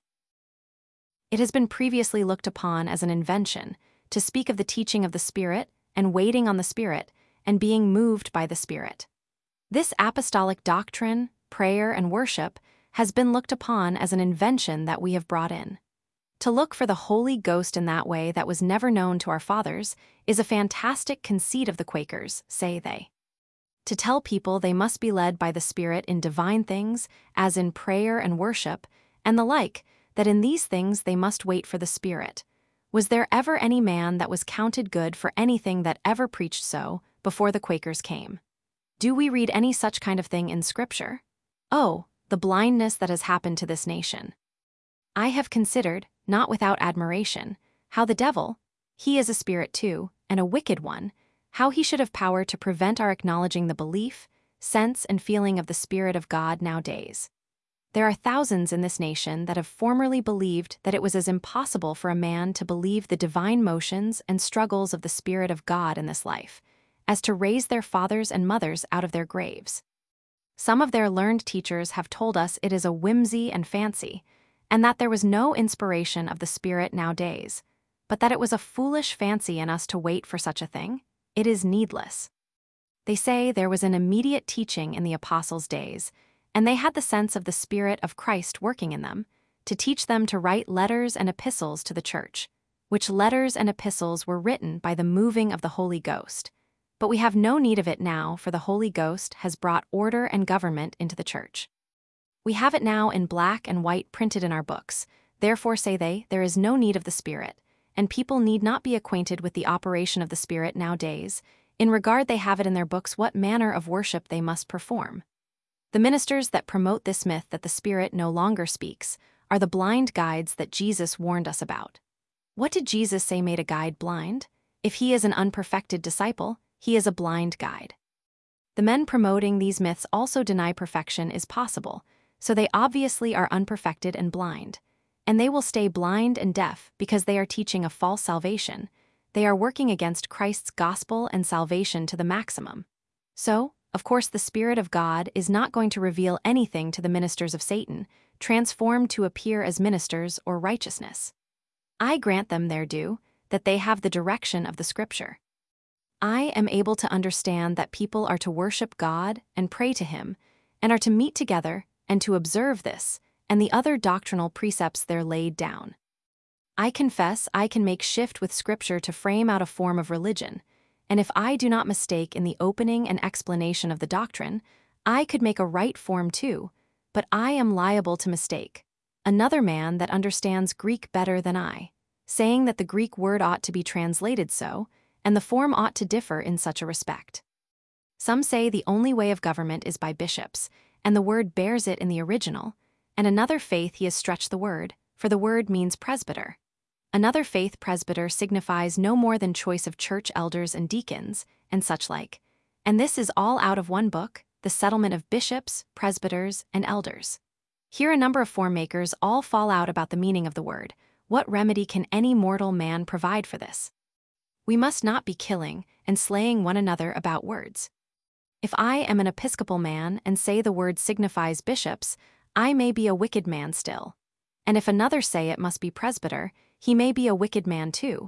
It has been previously looked upon as an invention to speak of the teaching of the Spirit and waiting on the Spirit and being moved by the Spirit. This apostolic doctrine, prayer, and worship has been looked upon as an invention that we have brought in. To look for the Holy Ghost in that way that was never known to our fathers is a fantastic conceit of the Quakers, say they. To tell people they must be led by the Spirit in divine things, as in prayer and worship, and the like, that in these things they must wait for the Spirit. Was there ever any man that was counted good for anything that ever preached so, before the Quakers came? Do we read any such kind of thing in Scripture? Oh, the blindness that has happened to this nation. I have considered, not without admiration, how the devil, he is a spirit too, and a wicked one, how he should have power to prevent our acknowledging the belief, sense, and feeling of the Spirit of God nowadays. There are thousands in this nation that have formerly believed that it was as impossible for a man to believe the divine motions and struggles of the Spirit of God in this life, as to raise their fathers and mothers out of their graves. Some of their learned teachers have told us it is a whimsy and fancy, and that there was no inspiration of the Spirit nowadays, but that it was a foolish fancy in us to wait for such a thing. It is needless. They say there was an immediate teaching in the apostles' days, and they had the sense of the Spirit of Christ working in them, to teach them to write letters and epistles to the church, which letters and epistles were written by the moving of the Holy Ghost. But we have no need of it now, for the Holy Ghost has brought order and government into the church. We have it now in black and white printed in our books, therefore say they, there is no need of the Spirit, and people need not be acquainted with the operation of the Spirit nowadays. In regard they have it in their books what manner of worship they must perform. The ministers that promote this myth that the Spirit no longer speaks are the blind guides that Jesus warned us about. What did Jesus say made a guide blind? If he is an unperfected disciple, he is a blind guide. The men promoting these myths also deny perfection is possible, so they obviously are unperfected and blind, and they will stay blind and deaf because they are teaching a false salvation. They are working against Christ's gospel and salvation to the maximum. So, of course, the Spirit of God is not going to reveal anything to the ministers of Satan, transformed to appear as ministers or righteousness. I grant them their due, that they have the direction of the Scripture. I am able to understand that people are to worship God and pray to Him, and are to meet together and to observe this and the other doctrinal precepts there laid down. I confess I can make shift with Scripture to frame out a form of religion, and if I do not mistake in the opening and explanation of the doctrine, I could make a right form too, but I am liable to mistake. Another man that understands Greek better than I, saying that the Greek word ought to be translated so, and the form ought to differ in such a respect. Some say the only way of government is by bishops, and the word bears it in the original, and another faith he has stretched the word, for the word means presbyter. Another faith presbyter signifies no more than choice of church elders and deacons, and such like, and this is all out of one book, the settlement of bishops, presbyters, and elders. Here a number of form makers all fall out about the meaning of the word. What remedy can any mortal man provide for this? We must not be killing and slaying one another about words. If I am an Episcopal man and say the word signifies bishops, I may be a wicked man still. And if another say it must be presbyter, he may be a wicked man too.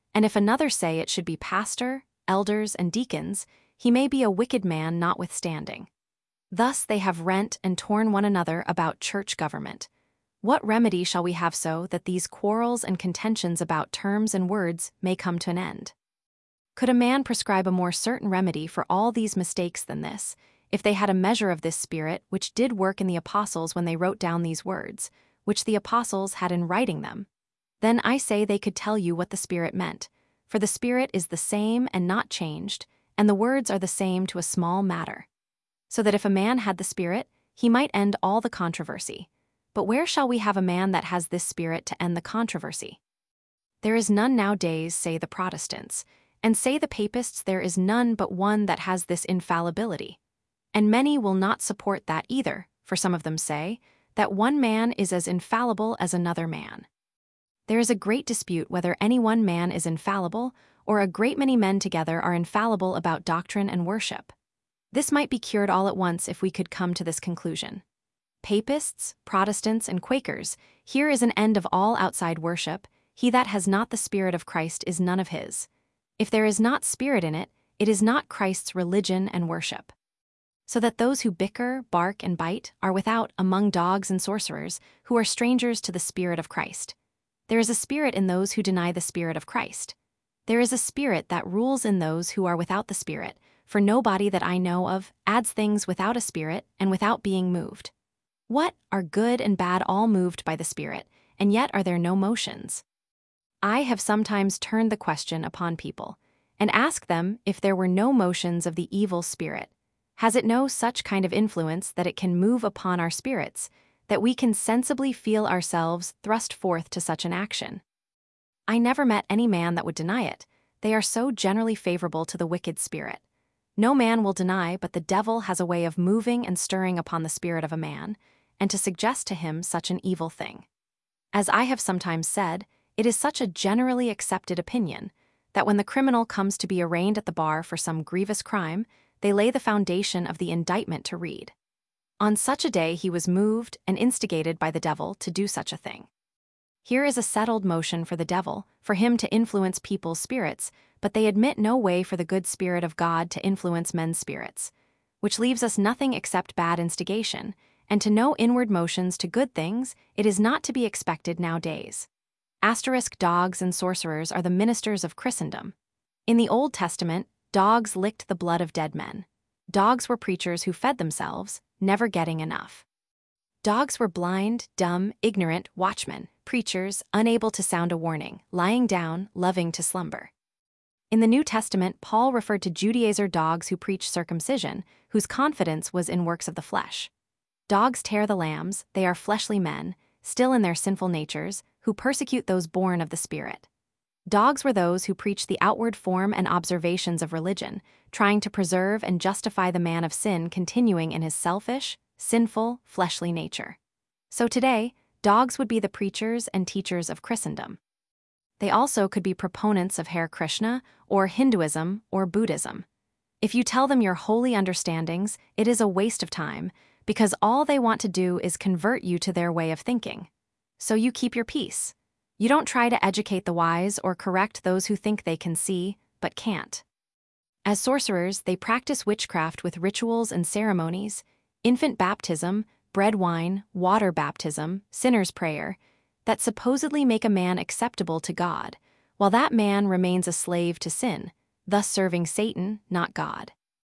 And if another say it should be pastor, elders, and deacons, he may be a wicked man notwithstanding. Thus they have rent and torn one another about church government. What remedy shall we have so that these quarrels and contentions about terms and words may come to an end? Could a man prescribe a more certain remedy for all these mistakes than this, if they had a measure of this Spirit which did work in the apostles when they wrote down these words, which the apostles had in writing them? Then I say they could tell you what the Spirit meant, for the Spirit is the same and not changed, and the words are the same to a small matter. So that if a man had the Spirit, he might end all the controversy. But where shall we have a man that has this Spirit to end the controversy? There is none nowadays, say the Protestants, and say the Papists, there is none but one that has this infallibility. And many will not support that either, for some of them say, that one man is as infallible as another man. There is a great dispute whether any one man is infallible, or a great many men together are infallible about doctrine and worship. This might be cured all at once if we could come to this conclusion. Papists, Protestants, and Quakers, here is an end of all outside worship. He that has not the Spirit of Christ is none of his. If there is not Spirit in it, it is not Christ's religion and worship. So that those who bicker, bark, and bite are without among dogs and sorcerers, who are strangers to the Spirit of Christ. There is a spirit in those who deny the Spirit of Christ. There is a spirit that rules in those who are without the Spirit, for nobody that I know of adds things without a spirit and without being moved. What are good and bad all moved by the Spirit, and yet are there no motions? I have sometimes turned the question upon people, and asked them if there were no motions of the evil spirit. Has it no such kind of influence that it can move upon our spirits, that we can sensibly feel ourselves thrust forth to such an action? I never met any man that would deny it. They are so generally favorable to the wicked spirit. No man will deny but the devil has a way of moving and stirring upon the spirit of a man, and to suggest to him such an evil thing. As I have sometimes said, it is such a generally accepted opinion, that when the criminal comes to be arraigned at the bar for some grievous crime, they lay the foundation of the indictment to read. On such a day he was moved and instigated by the devil to do such a thing. Here is a settled motion for the devil, for him to influence people's spirits, but they admit no way for the good Spirit of God to influence men's spirits, which leaves us nothing except bad instigation, and to no inward motions to good things it is not to be expected nowadays. Asterisk dogs and sorcerers are the ministers of Christendom. In the Old Testament, dogs licked the blood of dead men. Dogs were preachers who fed themselves, never getting enough. Dogs were blind, dumb, ignorant watchmen, preachers, unable to sound a warning, lying down, loving to slumber. In the New Testament, Paul referred to Judaizer dogs who preached circumcision, whose confidence was in works of the flesh. Dogs tear the lambs, they are fleshly men, still in their sinful natures, who persecute those born of the Spirit. Dogs were those who preached the outward form and observations of religion, trying to preserve and justify the man of sin continuing in his selfish, sinful, fleshly nature. So today, dogs would be the preachers and teachers of Christendom. They also could be proponents of Hare Krishna, or Hinduism, or Buddhism. If you tell them your holy understandings, it is a waste of time, because all they want to do is convert you to their way of thinking. So you keep your peace. You don't try to educate the wise or correct those who think they can see, but can't. As sorcerers, they practice witchcraft with rituals and ceremonies, infant baptism, bread wine, water baptism, sinner's prayer, that supposedly make a man acceptable to God, while that man remains a slave to sin, thus serving Satan, not God.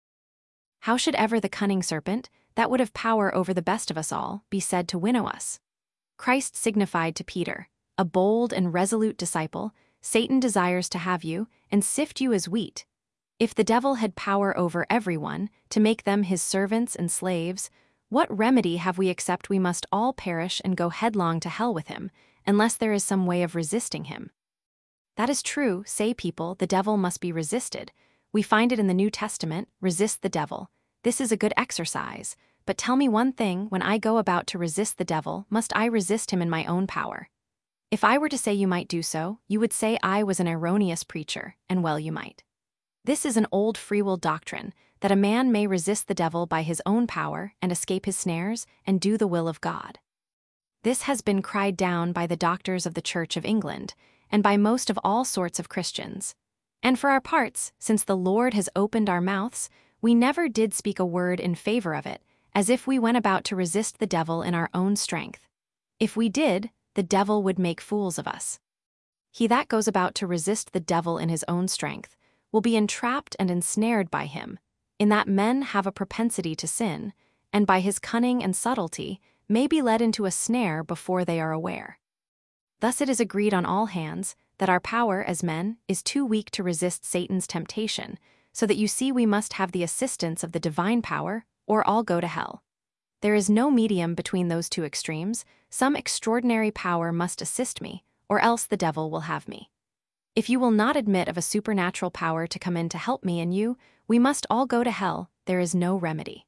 How should ever the cunning serpent, that would have power over the best of us all, be said to winnow us? Christ signified to Peter, a bold and resolute disciple, Satan desires to have you, and sift you as wheat. If the devil had power over everyone, to make them his servants and slaves, what remedy have we except we must all perish and go headlong to hell with him, unless there is some way of resisting him? That is true, say people, the devil must be resisted. We find it in the New Testament, resist the devil. This is a good exercise, but tell me one thing, when I go about to resist the devil, must I resist him in my own power? If I were to say you might do so, you would say I was an erroneous preacher, and well you might. This is an old free will doctrine, that a man may resist the devil by his own power and escape his snares and do the will of God. This has been cried down by the doctors of the Church of England, and by most of all sorts of Christians. And for our parts, since the Lord has opened our mouths, we never did speak a word in favor of it, as if we went about to resist the devil in our own strength. If we did, the devil would make fools of us. He that goes about to resist the devil in his own strength will be entrapped and ensnared by him, in that men have a propensity to sin, and by his cunning and subtlety may be led into a snare before they are aware. Thus it is agreed on all hands that our power as men is too weak to resist Satan's temptation, so that you see we must have the assistance of the divine power, or all go to hell. There is no medium between those two extremes. Some extraordinary power must assist me, or else the devil will have me. If you will not admit of a supernatural power to come in to help me and you, we must all go to hell. There is no remedy.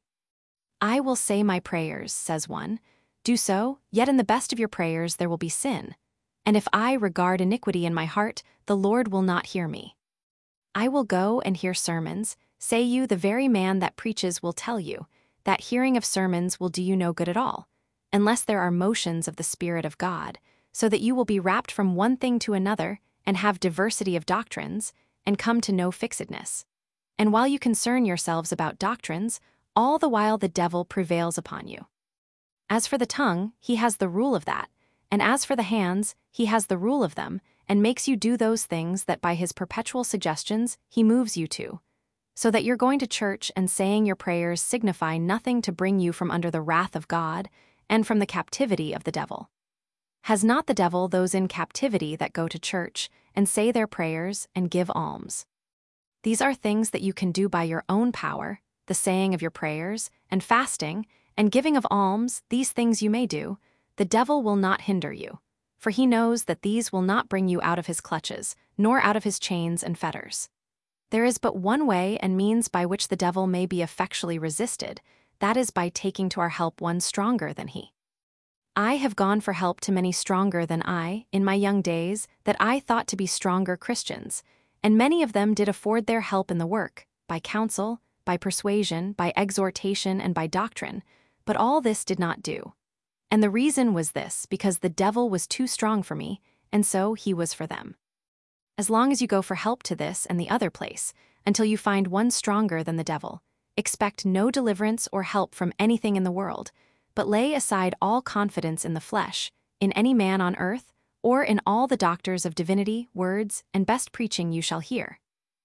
I will say my prayers, says one. Do so, yet in the best of your prayers there will be sin. And if I regard iniquity in my heart, the Lord will not hear me. I will go and hear sermons, say you, the very man that preaches will tell you, that hearing of sermons will do you no good at all, unless there are motions of the Spirit of God, so that you will be rapt from one thing to another, and have diversity of doctrines, and come to no fixedness. And while you concern yourselves about doctrines, all the while the devil prevails upon you. As for the tongue, he has the rule of that, and as for the hands, he has the rule of them, and makes you do those things that by his perpetual suggestions he moves you to, so that your going to church and saying your prayers signify nothing to bring you from under the wrath of God and from the captivity of the devil. Has not the devil those in captivity that go to church and say their prayers and give alms? These are things that you can do by your own power, the saying of your prayers, and fasting, and giving of alms. These things you may do. The devil will not hinder you, for he knows that these will not bring you out of his clutches, nor out of his chains and fetters. There is but one way and means by which the devil may be effectually resisted, that is by taking to our help one stronger than he. I have gone for help to many stronger than I, in my young days, that I thought to be stronger Christians, and many of them did afford their help in the work, by counsel, by persuasion, by exhortation, and by doctrine, but all this did not do. And the reason was this, because the devil was too strong for me, and so he was for them. As long as you go for help to this and the other place, until you find one stronger than the devil, expect no deliverance or help from anything in the world, but lay aside all confidence in the flesh, in any man on earth, or in all the doctors of divinity, words, and best preaching you shall hear.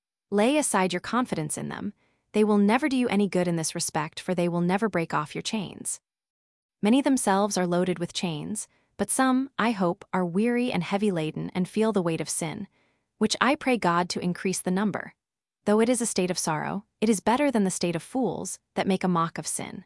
Lay aside your confidence in them. They will never do you any good in this respect, for they will never break off your chains. Many themselves are loaded with chains, but some, I hope, are weary and heavy laden and feel the weight of sin, which I pray God to increase the number. Though it is a state of sorrow, it is better than the state of fools that make a mock of sin.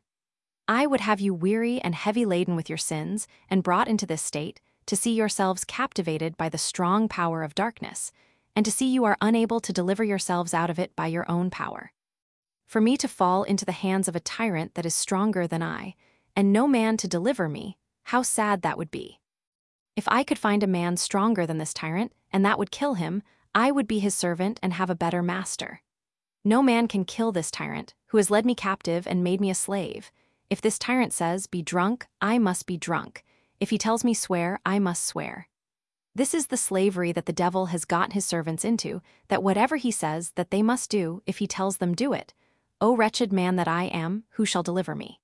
I would have you weary and heavy laden with your sins, and brought into this state, to see yourselves captivated by the strong power of darkness, and to see you are unable to deliver yourselves out of it by your own power. For me to fall into the hands of a tyrant that is stronger than I, and no man to deliver me, how sad that would be. If I could find a man stronger than this tyrant, and that would kill him, I would be his servant and have a better master. No man can kill this tyrant, who has led me captive and made me a slave. If this tyrant says, be drunk, I must be drunk. If he tells me swear, I must swear. This is the slavery that the devil has got his servants into, that whatever he says that they must do, if he tells them do it. O wretched man that I am, who shall deliver me?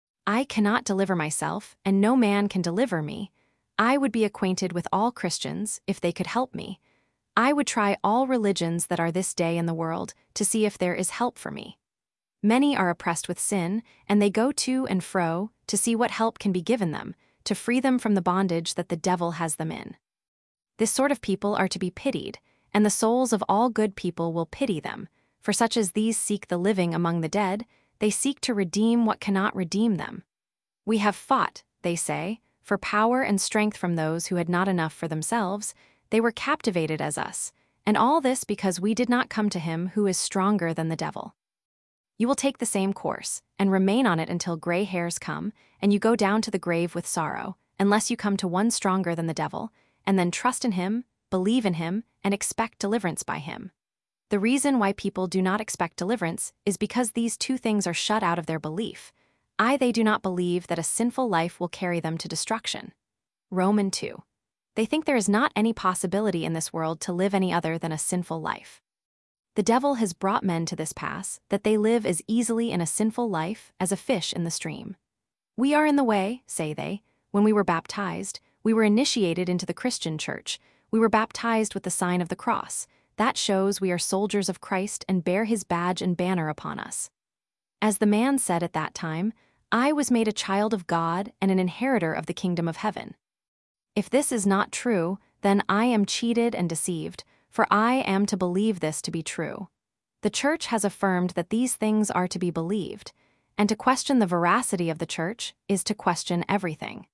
I cannot deliver myself, and no man can deliver me. I would be acquainted with all Christians, if they could help me. I would try all religions that are this day in the world, to see if there is help for me. Many are oppressed with sin, and they go to and fro, to see what help can be given them, to free them from the bondage that the devil has them in. This sort of people are to be pitied, and the souls of all good people will pity them, for such as these seek the living among the dead, they seek to redeem what cannot redeem them. We have fought, they say, for power and strength from those who had not enough for themselves. They were captivated as us, and all this because we did not come to him who is stronger than the devil. You will take the same course, and remain on it until gray hairs come, and you go down to the grave with sorrow, unless you come to one stronger than the devil, and then trust in him, believe in him, and expect deliverance by him. The reason why people do not expect deliverance is because these two things are shut out of their belief. I, they do not believe that a sinful life will carry them to destruction. Romans two. They think there is not any possibility in this world to live any other than a sinful life. The devil has brought men to this pass that they live as easily in a sinful life as a fish in the stream. We are in the way, say they. When we were baptized, we were initiated into the Christian church. We were baptized with the sign of the cross. That shows we are soldiers of Christ and bear his badge and banner upon us. As the man said at that time, I was made a child of God and an inheritor of the kingdom of heaven. If this is not true, then I am cheated and deceived, for I am to believe this to be true. The church has affirmed that these things are to be believed, and to question the veracity of the church is to question everything.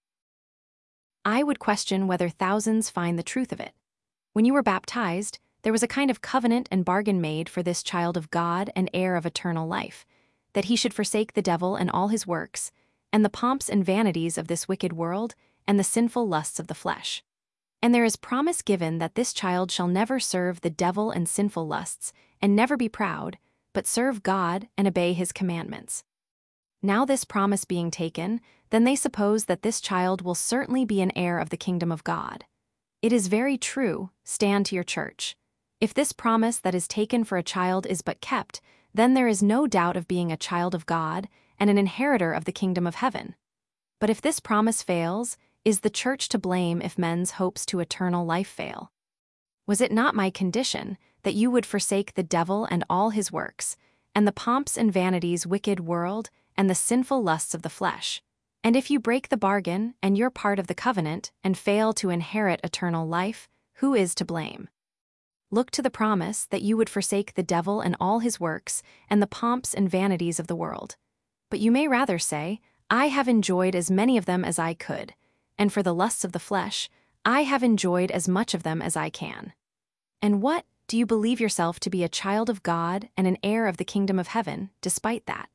I would question whether thousands find the truth of it. When you were baptized, there was a kind of covenant and bargain made for this child of God and heir of eternal life, that he should forsake the devil and all his works, and the pomps and vanities of this wicked world, and the sinful lusts of the flesh. And there is promise given that this child shall never serve the devil and sinful lusts, and never be proud, but serve God and obey his commandments. Now this promise being taken, then they suppose that this child will certainly be an heir of the kingdom of God. It is very true, stand to your church. If this promise that is taken for a child is but kept, then there is no doubt of being a child of God and an inheritor of the kingdom of heaven. But if this promise fails, is the church to blame if men's hopes to eternal life fail? Was it not my condition that you would forsake the devil and all his works, and the pomps and vanities wicked world, and the sinful lusts of the flesh? And if you break the bargain and you're part of the covenant and fail to inherit eternal life, who is to blame? Look to the promise that you would forsake the devil and all his works and the pomps and vanities of the world. But you may rather say, I have enjoyed as many of them as I could, and for the lusts of the flesh, I have enjoyed as much of them as I can. And what, do you believe yourself to be a child of God and an heir of the kingdom of heaven, despite that?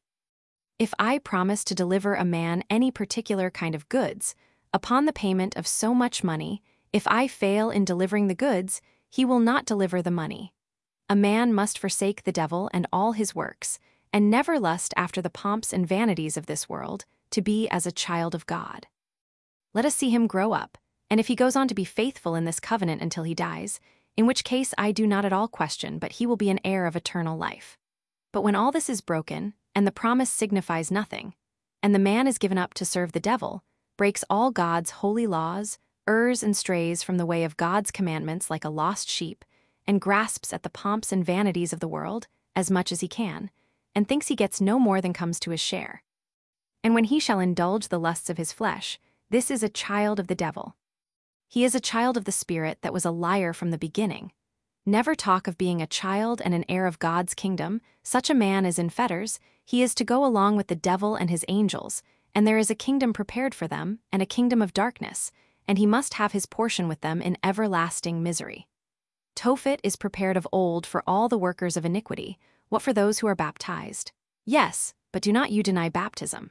If I promise to deliver a man any particular kind of goods, upon the payment of so much money, if I fail in delivering the goods, he will not deliver the money. A man must forsake the devil and all his works, and never lust after the pomps and vanities of this world, to be as a child of God. Let us see him grow up, and if he goes on to be faithful in this covenant until he dies, in which case I do not at all question but he will be an heir of eternal life. But when all this is broken, and the promise signifies nothing, and the man is given up to serve the devil, breaks all God's holy laws, errs and strays from the way of God's commandments like a lost sheep, and grasps at the pomps and vanities of the world as much as he can, and thinks he gets no more than comes to his share. And when he shall indulge the lusts of his flesh, this is a child of the devil. He is a child of the Spirit that was a liar from the beginning. Never talk of being a child and an heir of God's kingdom. Such a man is in fetters. He is to go along with the devil and his angels, and there is a kingdom prepared for them, and a kingdom of darkness, and he must have his portion with them in everlasting misery. Tophet is prepared of old for all the workers of iniquity, what for those who are baptized? Yes, but do not you deny baptism.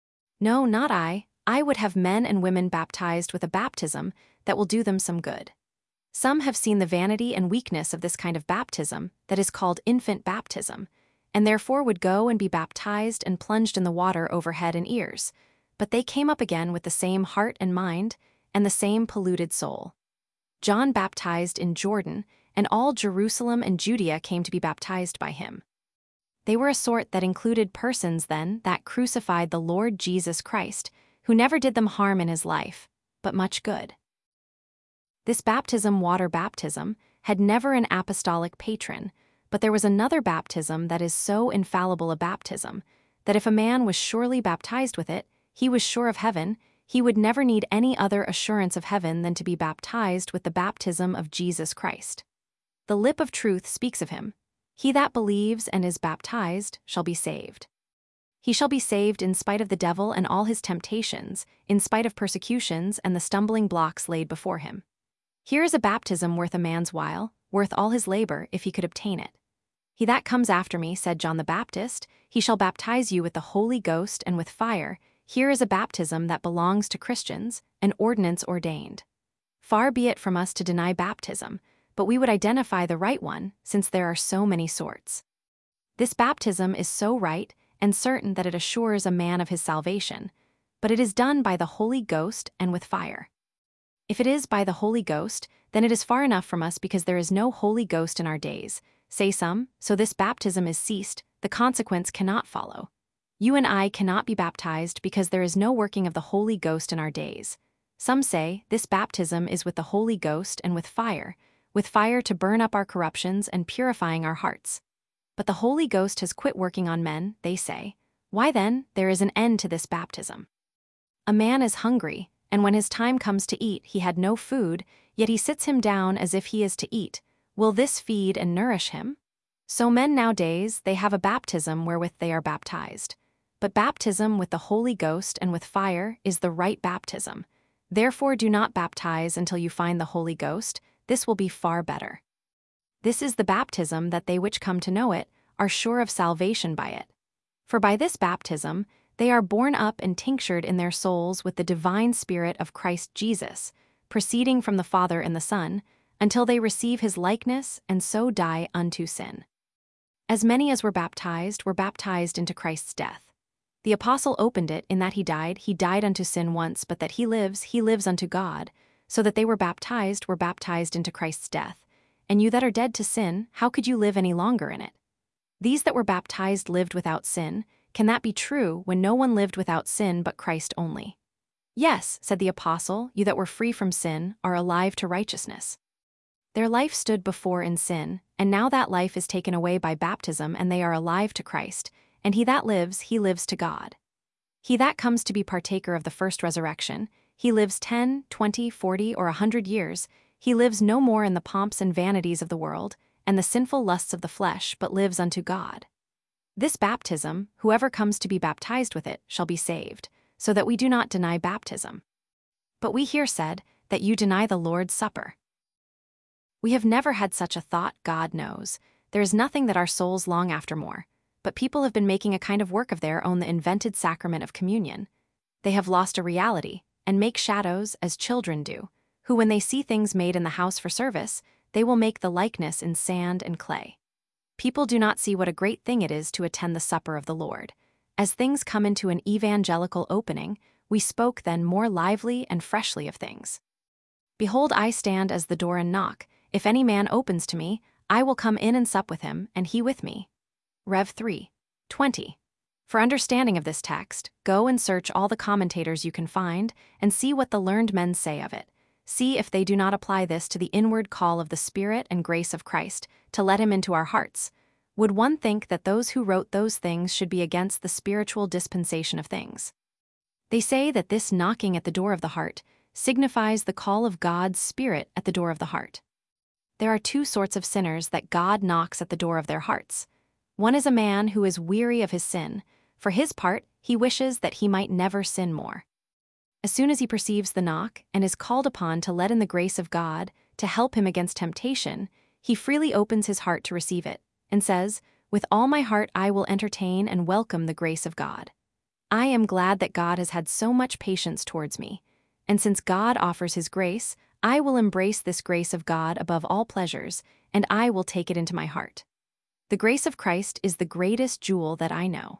No, not I. I would have men and women baptized with a baptism that will do them some good. Some have seen the vanity and weakness of this kind of baptism that is called infant baptism, and therefore would go and be baptized and plunged in the water over head and ears, but they came up again with the same heart and mind and the same polluted soul. John baptized in Jordan, and all Jerusalem and Judea came to be baptized by him. They were a sort that included persons then that crucified the Lord Jesus Christ, who never did them harm in his life, but much good. This baptism, water baptism, had never an apostolic patron, but there was another baptism that is so infallible a baptism, that if a man was surely baptized with it, he was sure of heaven. He would never need any other assurance of heaven than to be baptized with the baptism of Jesus Christ. The lip of truth speaks of him. He that believes and is baptized shall be saved. He shall be saved in spite of the devil and all his temptations, in spite of persecutions and the stumbling blocks laid before him. Here is a baptism worth a man's while, worth all his labor, if he could obtain it. He that comes after me, said John the Baptist, he shall baptize you with the Holy Ghost and with fire. Here is a baptism that belongs to Christians, an ordinance ordained. Far be it from us to deny baptism, but we would identify the right one, since there are so many sorts. This baptism is so right and certain that it assures a man of his salvation, but it is done by the Holy Ghost and with fire. If it is by the Holy Ghost, then it is far enough from us because there is no Holy Ghost in our days. Say some, so this baptism is ceased, the consequence cannot follow. You and I cannot be baptized because there is no working of the Holy Ghost in our days. Some say, this baptism is with the Holy Ghost and with fire, with fire to burn up our corruptions and purifying our hearts. But the Holy Ghost has quit working on men, they say. Why then, there is an end to this baptism. A man is hungry, and when his time comes to eat, he had no food, yet he sits him down as if he is to eat. Will this feed and nourish him? So men nowadays, they have a baptism wherewith they are baptized. But baptism with the Holy Ghost and with fire is the right baptism. Therefore do not baptize until you find the Holy Ghost. This will be far better. This is the baptism that they which come to know it are sure of salvation by it. For by this baptism they are borne up and tinctured in their souls with the divine Spirit of Christ Jesus, proceeding from the Father and the Son, until they receive his likeness and so die unto sin. As many as were baptized were baptized into Christ's death. The apostle opened it in that he died, he died unto sin once, but that he lives, he lives unto God, so that they were baptized were baptized into Christ's death. And you that are dead to sin, how could you live any longer in it? These that were baptized lived without sin. Can that be true when no one lived without sin but Christ only? Yes, said the apostle, you that were free from sin are alive to righteousness. Their life stood before in sin, and now that life is taken away by baptism and they are alive to Christ, and he that lives, he lives to God. He that comes to be partaker of the first resurrection, he lives ten, twenty, forty, or a hundred years. He lives no more in the pomps and vanities of the world, and the sinful lusts of the flesh, but lives unto God. This baptism, whoever comes to be baptized with it, shall be saved, so that we do not deny baptism. But we hear said, that you deny the Lord's Supper. We have never had such a thought, God knows. There is nothing that our souls long after more. But people have been making a kind of work of their own, the invented sacrament of communion. They have lost a reality, and make shadows, as children do, who when they see things made in the house for service, they will make the likeness in sand and clay. People do not see what a great thing it is to attend the supper of the Lord. As things come into an evangelical opening, we spoke then more lively and freshly of things. Behold, I stand as the door and knock. If any man opens to me, I will come in and sup with him, and he with me. Rev three twenty. For understanding of this text, go and search all the commentators you can find, and see what the learned men say of it. See if they do not apply this to the inward call of the Spirit and grace of Christ, to let him into our hearts. Would one think that those who wrote those things should be against the spiritual dispensation of things? They say that this knocking at the door of the heart signifies the call of God's Spirit at the door of the heart. There are two sorts of sinners that God knocks at the door of their hearts. One is a man who is weary of his sin. For his part, he wishes that he might never sin more. As soon as he perceives the knock and is called upon to let in the grace of God to help him against temptation, he freely opens his heart to receive it, and says, with all my heart I will entertain and welcome the grace of God. I am glad that God has had so much patience towards me, and since God offers his grace, I will embrace this grace of God above all pleasures, and I will take it into my heart. The grace of Christ is the greatest jewel that I know.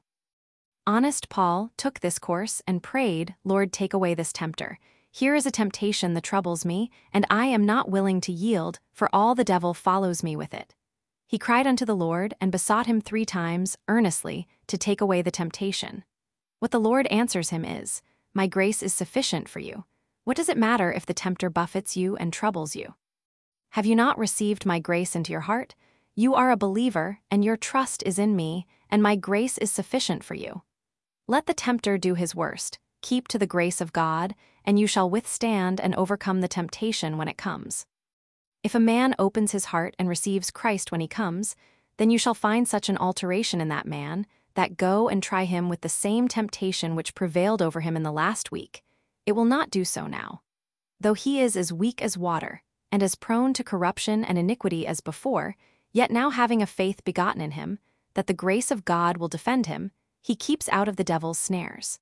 Honest Paul took this course and prayed, Lord, take away this tempter. Here is a temptation that troubles me, and I am not willing to yield, for all the devil follows me with it. He cried unto the Lord and besought him three times, earnestly, to take away the temptation. What the Lord answers him is, my grace is sufficient for you. What does it matter if the tempter buffets you and troubles you? Have you not received my grace into your heart? You are a believer, and your trust is in me, and my grace is sufficient for you. Let the tempter do his worst, keep to the grace of God, and you shall withstand and overcome the temptation when it comes. If a man opens his heart and receives Christ when he comes, then you shall find such an alteration in that man, that go and try him with the same temptation which prevailed over him in the last week. It will not do so now. Though he is as weak as water, and as prone to corruption and iniquity as before, yet now having a faith begotten in him, that the grace of God will defend him, he keeps out of the devil's snares.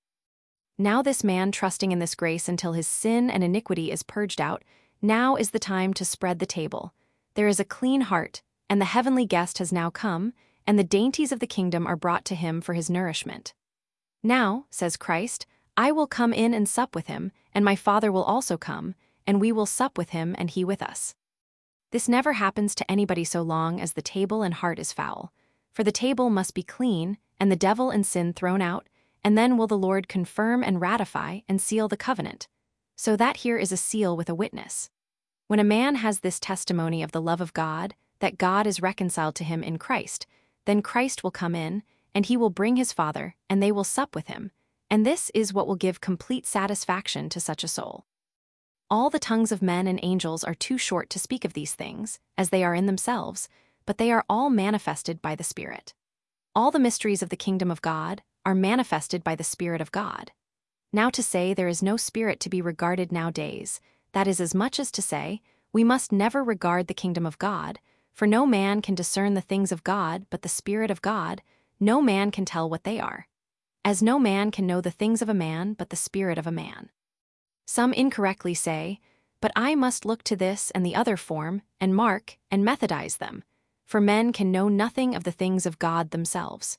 Now this man trusting in this grace until his sin and iniquity is purged out, now is the time to spread the table. There is a clean heart, and the heavenly guest has now come, and the dainties of the kingdom are brought to him for his nourishment. Now, says Christ, I will come in and sup with him, and my Father will also come, and we will sup with him and he with us. This never happens to anybody so long as the table and heart is foul. For the table must be clean, and the devil and sin thrown out, and then will the Lord confirm and ratify and seal the covenant. So that here is a seal with a witness. When a man has this testimony of the love of God, that God is reconciled to him in Christ, then Christ will come in, and he will bring his Father, and they will sup with him, and this is what will give complete satisfaction to such a soul. All the tongues of men and angels are too short to speak of these things, as they are in themselves, but they are all manifested by the Spirit. All the mysteries of the kingdom of God are manifested by the Spirit of God. Now to say there is no spirit to be regarded nowadays, that is as much as to say, we must never regard the kingdom of God, for no man can discern the things of God but the Spirit of God, no man can tell what they are. As no man can know the things of a man but the spirit of a man. Some incorrectly say, but I must look to this and the other form, and mark, and methodize them, for men can know nothing of the things of God themselves.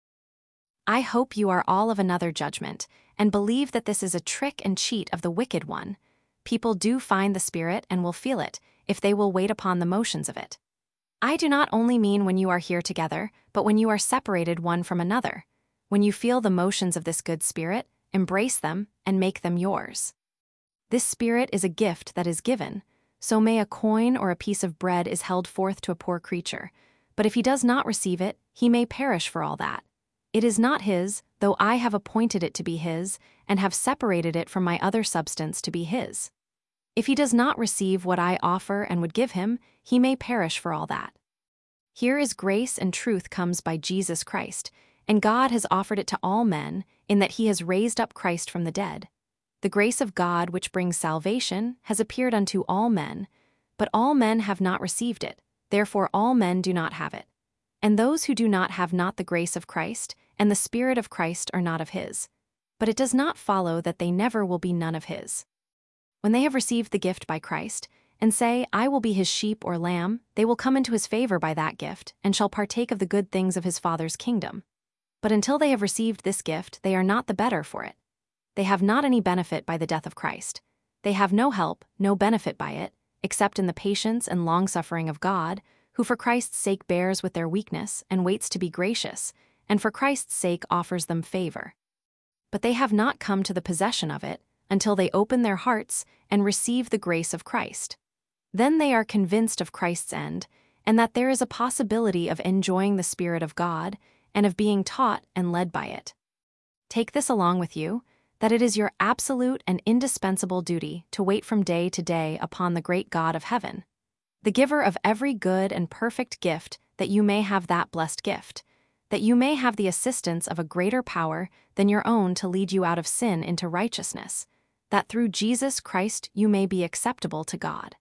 I hope you are all of another judgment, and believe that this is a trick and cheat of the wicked one. People do find the Spirit and will feel it, if they will wait upon the motions of it. I do not only mean when you are here together, but when you are separated one from another. When you feel the motions of this good Spirit, embrace them, and make them yours. This Spirit is a gift that is given, so may a coin or a piece of bread is held forth to a poor creature, but if he does not receive it, he may perish for all that. It is not his, though I have appointed it to be his, and have separated it from my other substance to be his. If he does not receive what I offer and would give him, he may perish for all that. Here is grace and truth comes by Jesus Christ, and God has offered it to all men, in that he has raised up Christ from the dead. The grace of God which brings salvation has appeared unto all men, but all men have not received it, therefore all men do not have it. And those who do not have not the grace of Christ, and the Spirit of Christ are not of his. But it does not follow that they never will be none of his. When they have received the gift by Christ, and say, I will be his sheep or lamb, they will come into his favor by that gift, and shall partake of the good things of his Father's kingdom. But until they have received this gift, they are not the better for it. They have not any benefit by the death of Christ. They have no help, no benefit by it, except in the patience and long-suffering of God, who for Christ's sake bears with their weakness and waits to be gracious, and for Christ's sake offers them favor. But they have not come to the possession of it until they open their hearts and receive the grace of Christ. Then they are convinced of Christ's end, and that there is a possibility of enjoying the Spirit of God and of being taught and led by it. Take this along with you, that it is your absolute and indispensable duty to wait from day to day upon the great God of heaven, the giver of every good and perfect gift, that you may have that blessed gift, that you may have the assistance of a greater power than your own to lead you out of sin into righteousness, that through Jesus Christ you may be acceptable to God.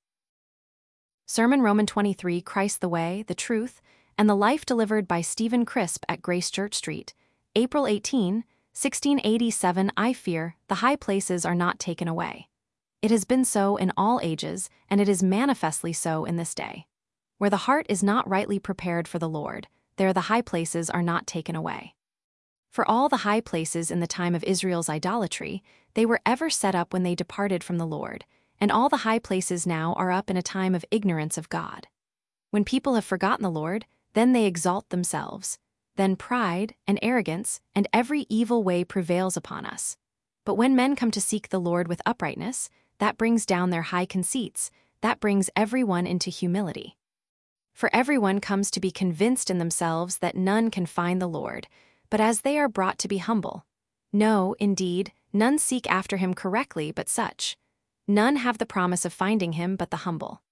Sermon Romans twenty-three, Christ the Way, the Truth, and the Life, delivered by Stephen Crisp at Grace Church Street, April eighteenth, sixteen eighty-seven. I fear the high places are not taken away. It has been so in all ages, and it is manifestly so in this day. Where the heart is not rightly prepared for the Lord, there the high places are not taken away. For all the high places in the time of Israel's idolatry, they were ever set up when they departed from the Lord, and all the high places now are up in a time of ignorance of God. When people have forgotten the Lord, then they exalt themselves. Then pride and arrogance and every evil way prevails upon us. But when men come to seek the Lord with uprightness, that brings down their high conceits, that brings everyone into humility. For everyone comes to be convinced in themselves that none can find the Lord, but as they are brought to be humble. No, indeed, none seek after him correctly but such. None have the promise of finding him but the humble.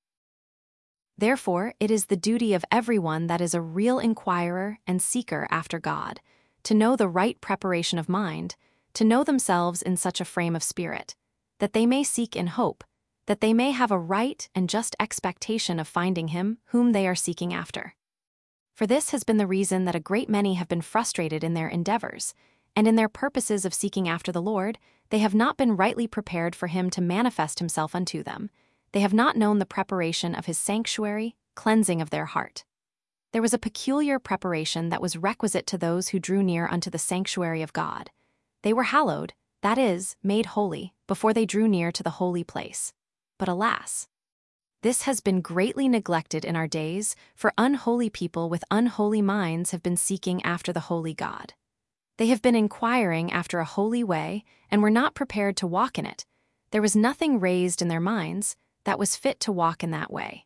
Therefore, it is the duty of everyone that is a real inquirer and seeker after God, to know the right preparation of mind, to know themselves in such a frame of spirit, that they may seek in hope, that they may have a right and just expectation of finding him whom they are seeking after. For this has been the reason that a great many have been frustrated in their endeavors, and in their purposes of seeking after the Lord, they have not been rightly prepared for him to manifest himself unto them. They have not known the preparation of his sanctuary, cleansing of their heart. There was a peculiar preparation that was requisite to those who drew near unto the sanctuary of God. They were hallowed, that is, made holy, before they drew near to the holy place. but alas, this has been greatly neglected in our days, for unholy people with unholy minds have been seeking after the holy God. They have been inquiring after a holy way, and were not prepared to walk in it. There was nothing raised in their minds that was fit to walk in that way.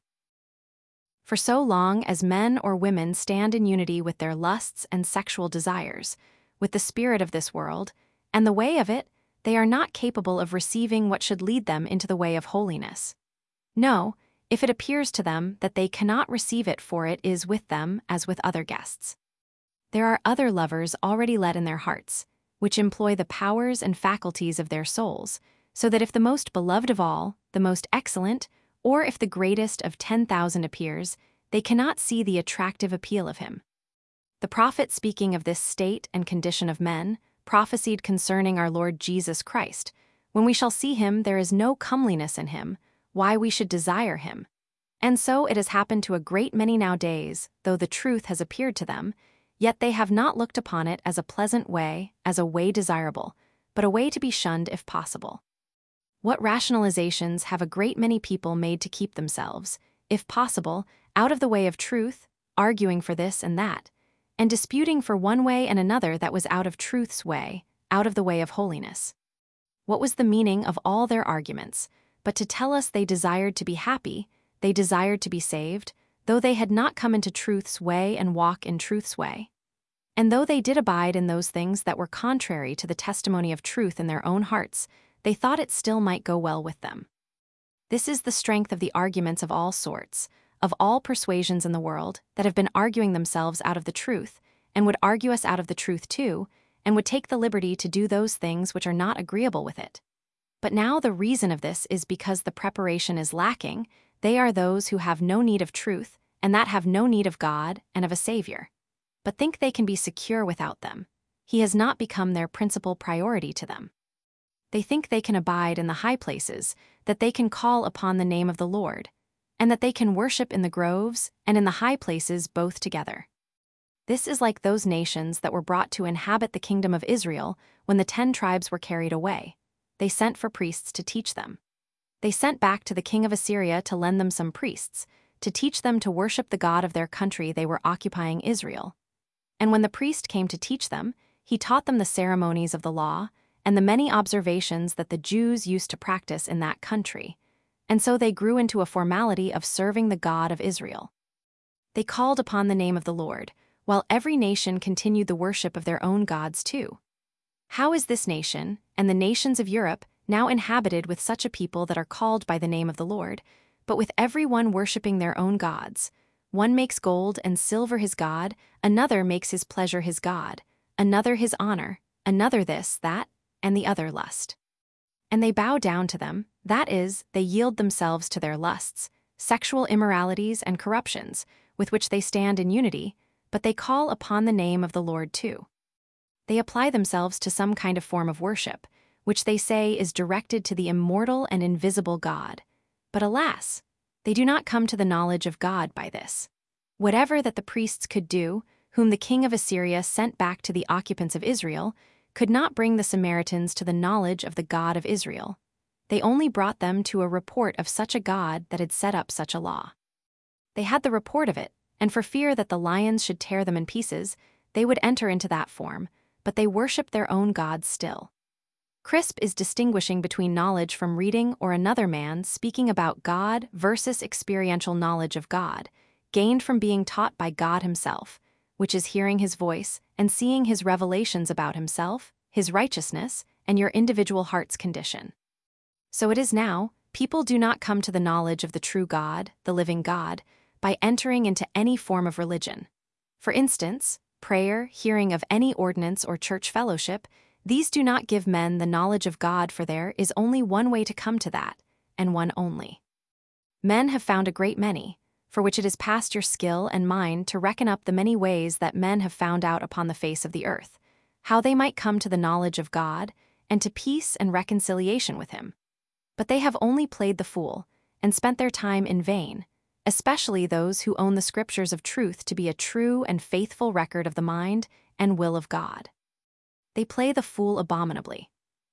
For so long as men or women stand in unity with their lusts and sexual desires, with the spirit of this world, and the way of it, they are not capable of receiving what should lead them into the way of holiness. No, if it appears to them that they cannot receive it, for it is with them as with other guests. There are other lovers already let in their hearts, which employ the powers and faculties of their souls, so that if the most beloved of all, the most excellent, or if the greatest of ten thousand appears, they cannot see the attractive appeal of him. The prophet, speaking of this state and condition of men, prophesied concerning our Lord Jesus Christ. When we shall see him, there is no comeliness in him, why we should desire him. And so it has happened to a great many nowadays, though the truth has appeared to them, yet they have not looked upon it as a pleasant way, as a way desirable, but a way to be shunned if possible. What rationalizations have a great many people made to keep themselves, if possible, out of the way of truth, arguing for this and that, and disputing for one way and another that was out of truth's way, out of the way of holiness. What was the meaning of all their arguments, but to tell us they desired to be happy, they desired to be saved, though they had not come into truth's way and walk in truth's way? And though they did abide in those things that were contrary to the testimony of truth in their own hearts, they thought it still might go well with them. This is the strength of the arguments of all sorts, of all persuasions in the world, that have been arguing themselves out of the truth, and would argue us out of the truth too, and would take the liberty to do those things which are not agreeable with it. But now the reason of this is because the preparation is lacking. They are those who have no need of truth, and that have no need of God and of a Savior, but think they can be secure without them. He has not become their principal priority to them. They think they can abide in the high places, that they can call upon the name of the Lord, and that they can worship in the groves and in the high places both together. This is like those nations that were brought to inhabit the kingdom of Israel when the ten tribes were carried away. They sent for priests to teach them. They sent back to the king of Assyria to lend them some priests, to teach them to worship the God of their country they were occupying, Israel. And when the priest came to teach them, he taught them the ceremonies of the law and the many observations that the Jews used to practice in that country, and so they grew into a formality of serving the God of Israel. They called upon the name of the Lord, while every nation continued the worship of their own gods too. How is this nation, and the nations of Europe, now inhabited with such a people that are called by the name of the Lord, but with every one worshipping their own gods? One makes gold and silver his god, another makes his pleasure his god, another his honor, another this, that, and the other lust. And they bow down to them, that is, they yield themselves to their lusts, sexual immoralities and corruptions, with which they stand in unity, but they call upon the name of the Lord too. They apply themselves to some kind of form of worship, which they say is directed to the immortal and invisible God. But alas, they do not come to the knowledge of God by this. Whatever that the priests could do, whom the king of Assyria sent back to the occupants of Israel, could not bring the Samaritans to the knowledge of the God of Israel. They only brought them to a report of such a God that had set up such a law. They had the report of it, and for fear that the lions should tear them in pieces, they would enter into that form, but they worshipped their own gods still. Crisp is distinguishing between knowledge from reading or another man speaking about God versus experiential knowledge of God, gained from being taught by God himself, which is hearing his voice and seeing his revelations about himself, his righteousness, and your individual heart's condition. So it is now, people do not come to the knowledge of the true God, the living God, by entering into any form of religion. For instance, prayer, hearing of any ordinance or church fellowship, these do not give men the knowledge of God, for there is only one way to come to that, and one only. Men have found a great many, for which it is past your skill and mine to reckon up the many ways that men have found out upon the face of the earth, how they might come to the knowledge of God, and to peace and reconciliation with him. But they have only played the fool, and spent their time in vain, especially those who own the scriptures of truth to be a true and faithful record of the mind and will of God. They play the fool abominably, for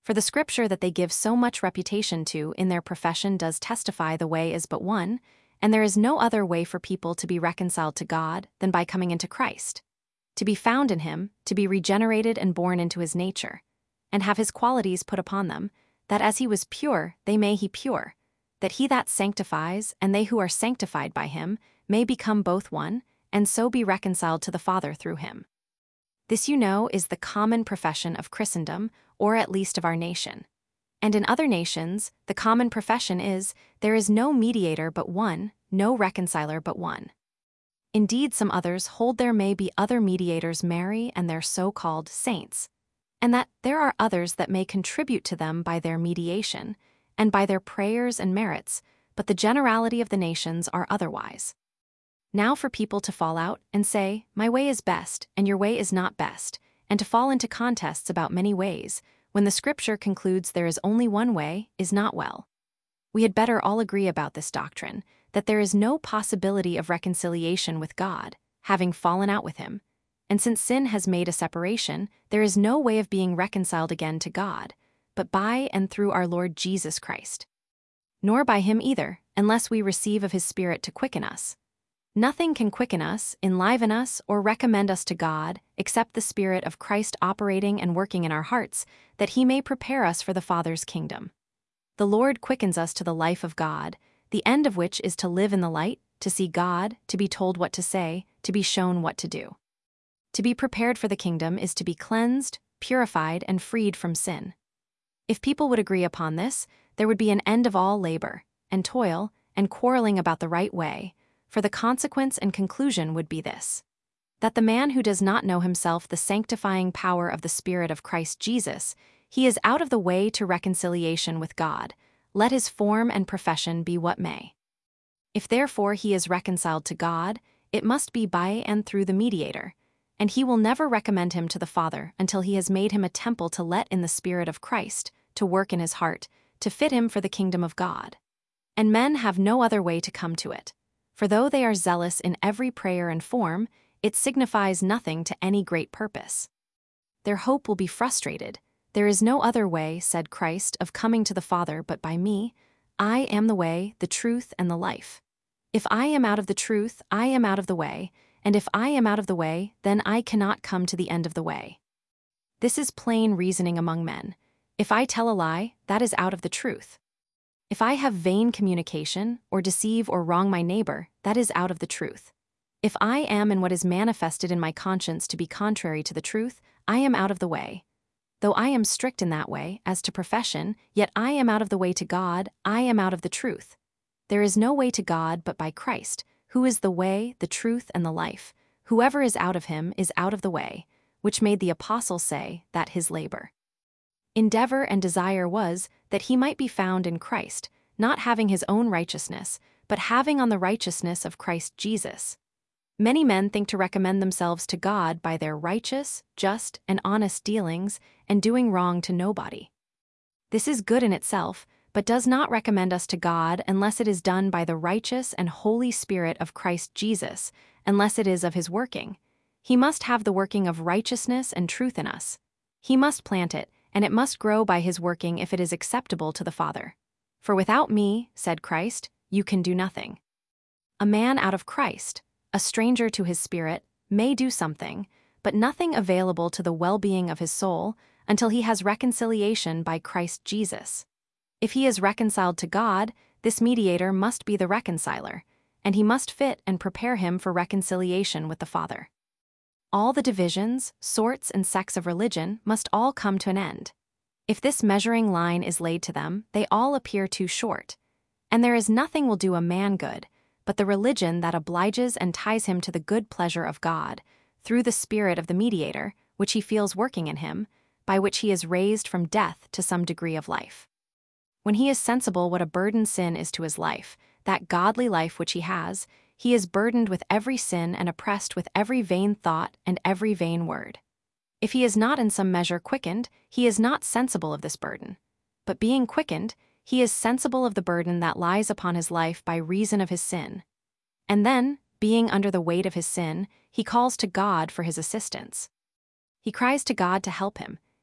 For the scripture that they give so much reputation to in their profession does testify the way is but one, and there is no other way for people to be reconciled to God than by coming into Christ, to be found in him, to be regenerated and born into his nature, and have his qualities put upon them, that as he was pure, they may be pure, that he that sanctifies and they who are sanctified by him may become both one, and so be reconciled to the Father through him. This, you know, is the common profession of Christendom, or at least of our nation. And in other nations, the common profession is, there is no mediator but one, no reconciler but one. Indeed, some others hold there may be other mediators Mary and their so-called saints, and that there are others that may contribute to them by their mediation, and by their prayers and merits, but the generality of the nations are otherwise. Now for people to fall out and say, my way is best, and your way is not best, and to fall into contests about many ways, when the scripture concludes there is only one way, is not well. We had better all agree about this doctrine, that there is no possibility of reconciliation with God, having fallen out with him, and since sin has made a separation, there is no way of being reconciled again to God, but by and through our Lord Jesus Christ. Nor by him either, unless we receive of his Spirit to quicken us. Nothing can quicken us, enliven us, or recommend us to God, except the Spirit of Christ operating and working in our hearts, that he may prepare us for the Father's kingdom. The Lord quickens us to the life of God, the end of which is to live in the light, to see God, to be told what to say, to be shown what to do. To be prepared for the kingdom is to be cleansed, purified, and freed from sin. If people would agree upon this, there would be an end of all labor, and toil, and quarreling about the right way, for the consequence and conclusion would be this: that the man who does not know himself the sanctifying power of the Spirit of Christ Jesus, he is out of the way to reconciliation with God, let his form and profession be what may. If therefore he is reconciled to God, it must be by and through the mediator, and he will never recommend him to the Father until he has made him a temple to let in the Spirit of Christ, to work in his heart, to fit him for the kingdom of God. And men have no other way to come to it. For though they are zealous in every prayer and form, it signifies nothing to any great purpose. Their hope will be frustrated. There is no other way, said Christ, of coming to the Father but by me. I am the way, the truth, and the life. If I am out of the truth, I am out of the way, and if I am out of the way, then I cannot come to the end of the way. This is plain reasoning among men. If I tell a lie, that is out of the truth. If I have vain communication, or deceive or wrong my neighbor, that is out of the truth. If I am in what is manifested in my conscience to be contrary to the truth, I am out of the way. Though I am strict in that way, as to profession, yet I am out of the way to God, I am out of the truth. There is no way to God but by Christ, who is the way, the truth, and the life. Whoever is out of him is out of the way, which made the apostle say that his labor, endeavor, and desire was, that he might be found in Christ, not having his own righteousness, but having on the righteousness of Christ Jesus. Many men think to recommend themselves to God by their righteous, just, and honest dealings, and doing wrong to nobody. This is good in itself, but does not recommend us to God unless it is done by the righteous and Holy Spirit of Christ Jesus, unless it is of his working. He must have the working of righteousness and truth in us. He must plant it, and it must grow by his working if it is acceptable to the Father. For without me, said Christ, you can do nothing. A man out of Christ, a stranger to his Spirit, may do something, but nothing available to the well-being of his soul until he has reconciliation by Christ Jesus. If he is reconciled to God, this mediator must be the reconciler, and he must fit and prepare him for reconciliation with the Father. All the divisions, sorts, and sects of religion must all come to an end. If this measuring line is laid to them, they all appear too short. And there is nothing will do a man good, but the religion that obliges and ties him to the good pleasure of God, through the Spirit of the mediator, which he feels working in him, by which he is raised from death to some degree of life. When he is sensible what a burden sin is to his life, that godly life which he has, he is burdened with every sin and oppressed with every vain thought and every vain word. If he is not in some measure quickened, he is not sensible of this burden. But being quickened, he is sensible of the burden that lies upon his life by reason of his sin. And then, being under the weight of his sin, he calls to God for his assistance. He cries to God to help him.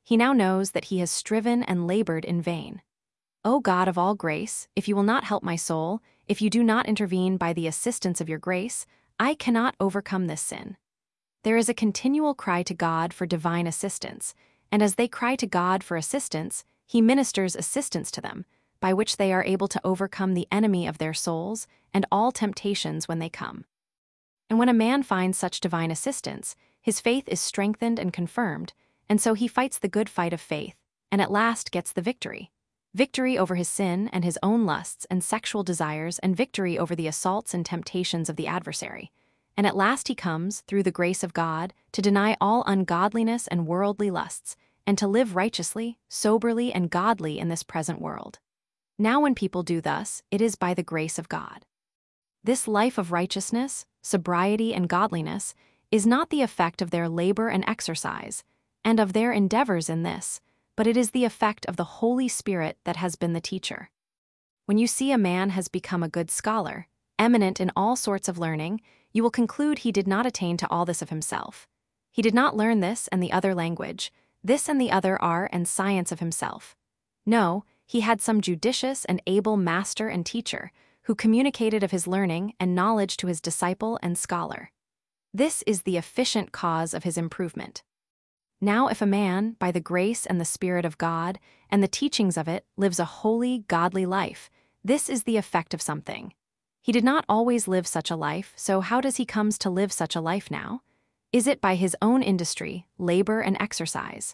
He now knows that he has striven and labored in vain. O God of all grace, if you will not help my soul, if you do not intervene by the assistance of your grace, I cannot overcome this sin. There is a continual cry to God for divine assistance, and as they cry to God for assistance, He ministers assistance to them, by which they are able to overcome the enemy of their souls and all temptations when they come. And when a man finds such divine assistance, his faith is strengthened and confirmed, and so he fights the good fight of faith, and at last gets the victory. Victory over his sin and his own lusts and sexual desires, and victory over the assaults and temptations of the adversary. And at last he comes, through the grace of God, to deny all ungodliness and worldly lusts, and to live righteously, soberly, and godly in this present world. Now when people do thus, it is by the grace of God. This life of righteousness, sobriety, and godliness is not the effect of their labor and exercise, and of their endeavors in this, but it is the effect of the Holy Spirit that has been the teacher. When you see a man has become a good scholar, eminent in all sorts of learning, you will conclude he did not attain to all this of himself. He did not learn this and the other language, this and the other art and science of himself. No, he had some judicious and able master and teacher, who communicated of his learning and knowledge to his disciple and scholar. This is the efficient cause of his improvement. Now if a man, by the grace and the Spirit of God, and the teachings of it, lives a holy, godly life, this is the effect of something. He did not always live such a life, so how does he comes to live such a life now? Is it by his own industry, labor, and exercise?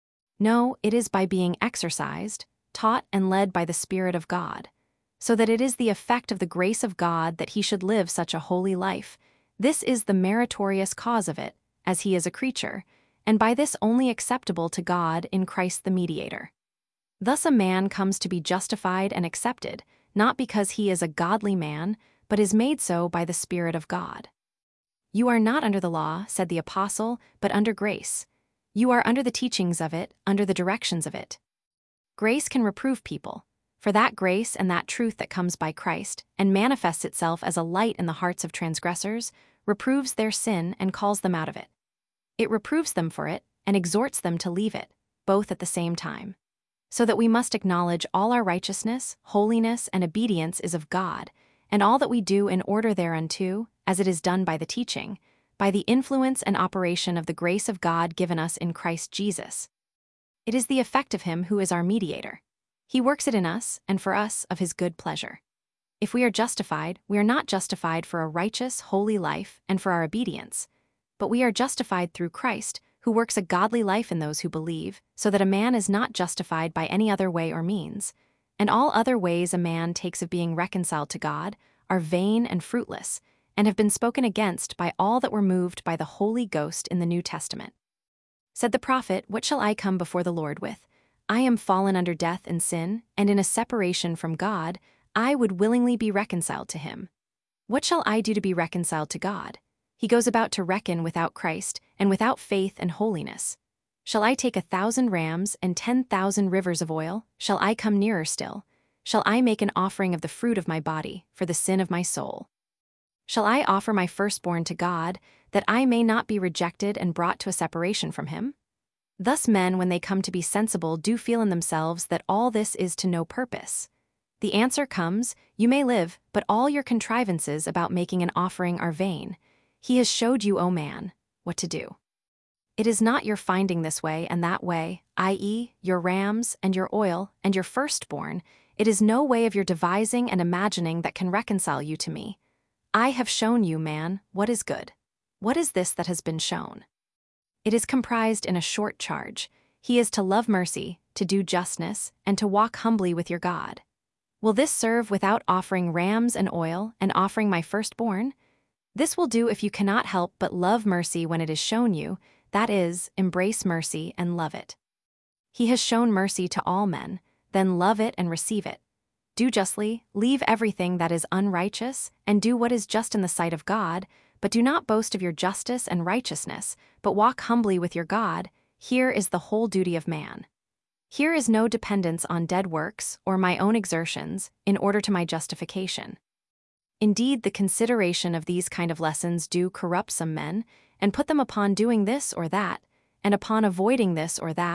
No, it is by being exercised, taught, and led by the Spirit of God, so that it is the effect of the grace of God that he should live such a holy life. This is the meritorious cause of it, as he is a creature, and by this only acceptable to God in Christ the Mediator. Thus a man comes to be justified and accepted, not because he is a godly man, but is made so by the Spirit of God. You are not under the law, said the apostle, but under grace. You are under the teachings of it, under the directions of it. Grace can reprove people, for that grace and that truth that comes by Christ, and manifests itself as a light in the hearts of transgressors, reproves their sin and calls them out of it. It reproves them for it, and exhorts them to leave it, both at the same time. So that we must acknowledge all our righteousness, holiness, and obedience is of God, and all that we do in order thereunto, as it is done by the teaching, by the influence and operation of the grace of God given us in Christ Jesus. It is the effect of him who is our mediator. He works it in us, and for us, of his good pleasure. If we are justified, we are not justified for a righteous, holy life and for our obedience, but we are justified through Christ, who works a godly life in those who believe, so that a man is not justified by any other way or means, and all other ways a man takes of being reconciled to God are vain and fruitless, and have been spoken against by all that were moved by the Holy Ghost in the New Testament. Said the prophet, what shall I come before the Lord with? I am fallen under death and sin, and in a separation from God, I would willingly be reconciled to him. What shall I do to be reconciled to God? He goes about to reckon without Christ, and without faith and holiness. Shall I take a thousand rams and ten thousand rivers of oil? Shall I come nearer still? Shall I make an offering of the fruit of my body, for the sin of my soul? Shall I offer my firstborn to God, that I may not be rejected and brought to a separation from him? Thus men, when they come to be sensible, do feel in themselves that all this is to no purpose. The answer comes, you may live, but all your contrivances about making an offering are vain. He has showed you, O man, what to do. It is not your finding this way and that way, that is, your rams and your oil and your firstborn. It is no way of your devising and imagining that can reconcile you to me. I have shown you, man, what is good. What is this that has been shown? It is comprised in a short charge. He is to love mercy, to do justness, and to walk humbly with your God. Will this serve without offering rams and oil and offering my firstborn? This will do if you cannot help but love mercy when it is shown you, that is, embrace mercy and love it. He has shown mercy to all men, then love it and receive it. Do justly, leave everything that is unrighteous, and do what is just in the sight of God, but do not boast of your justice and righteousness, but walk humbly with your God. Here is the whole duty of man. Here is no dependence on dead works or my own exertions in order to my justification. Indeed, the consideration of these kind of lessons do corrupt some men, and put them upon doing this or that, and upon avoiding this or that,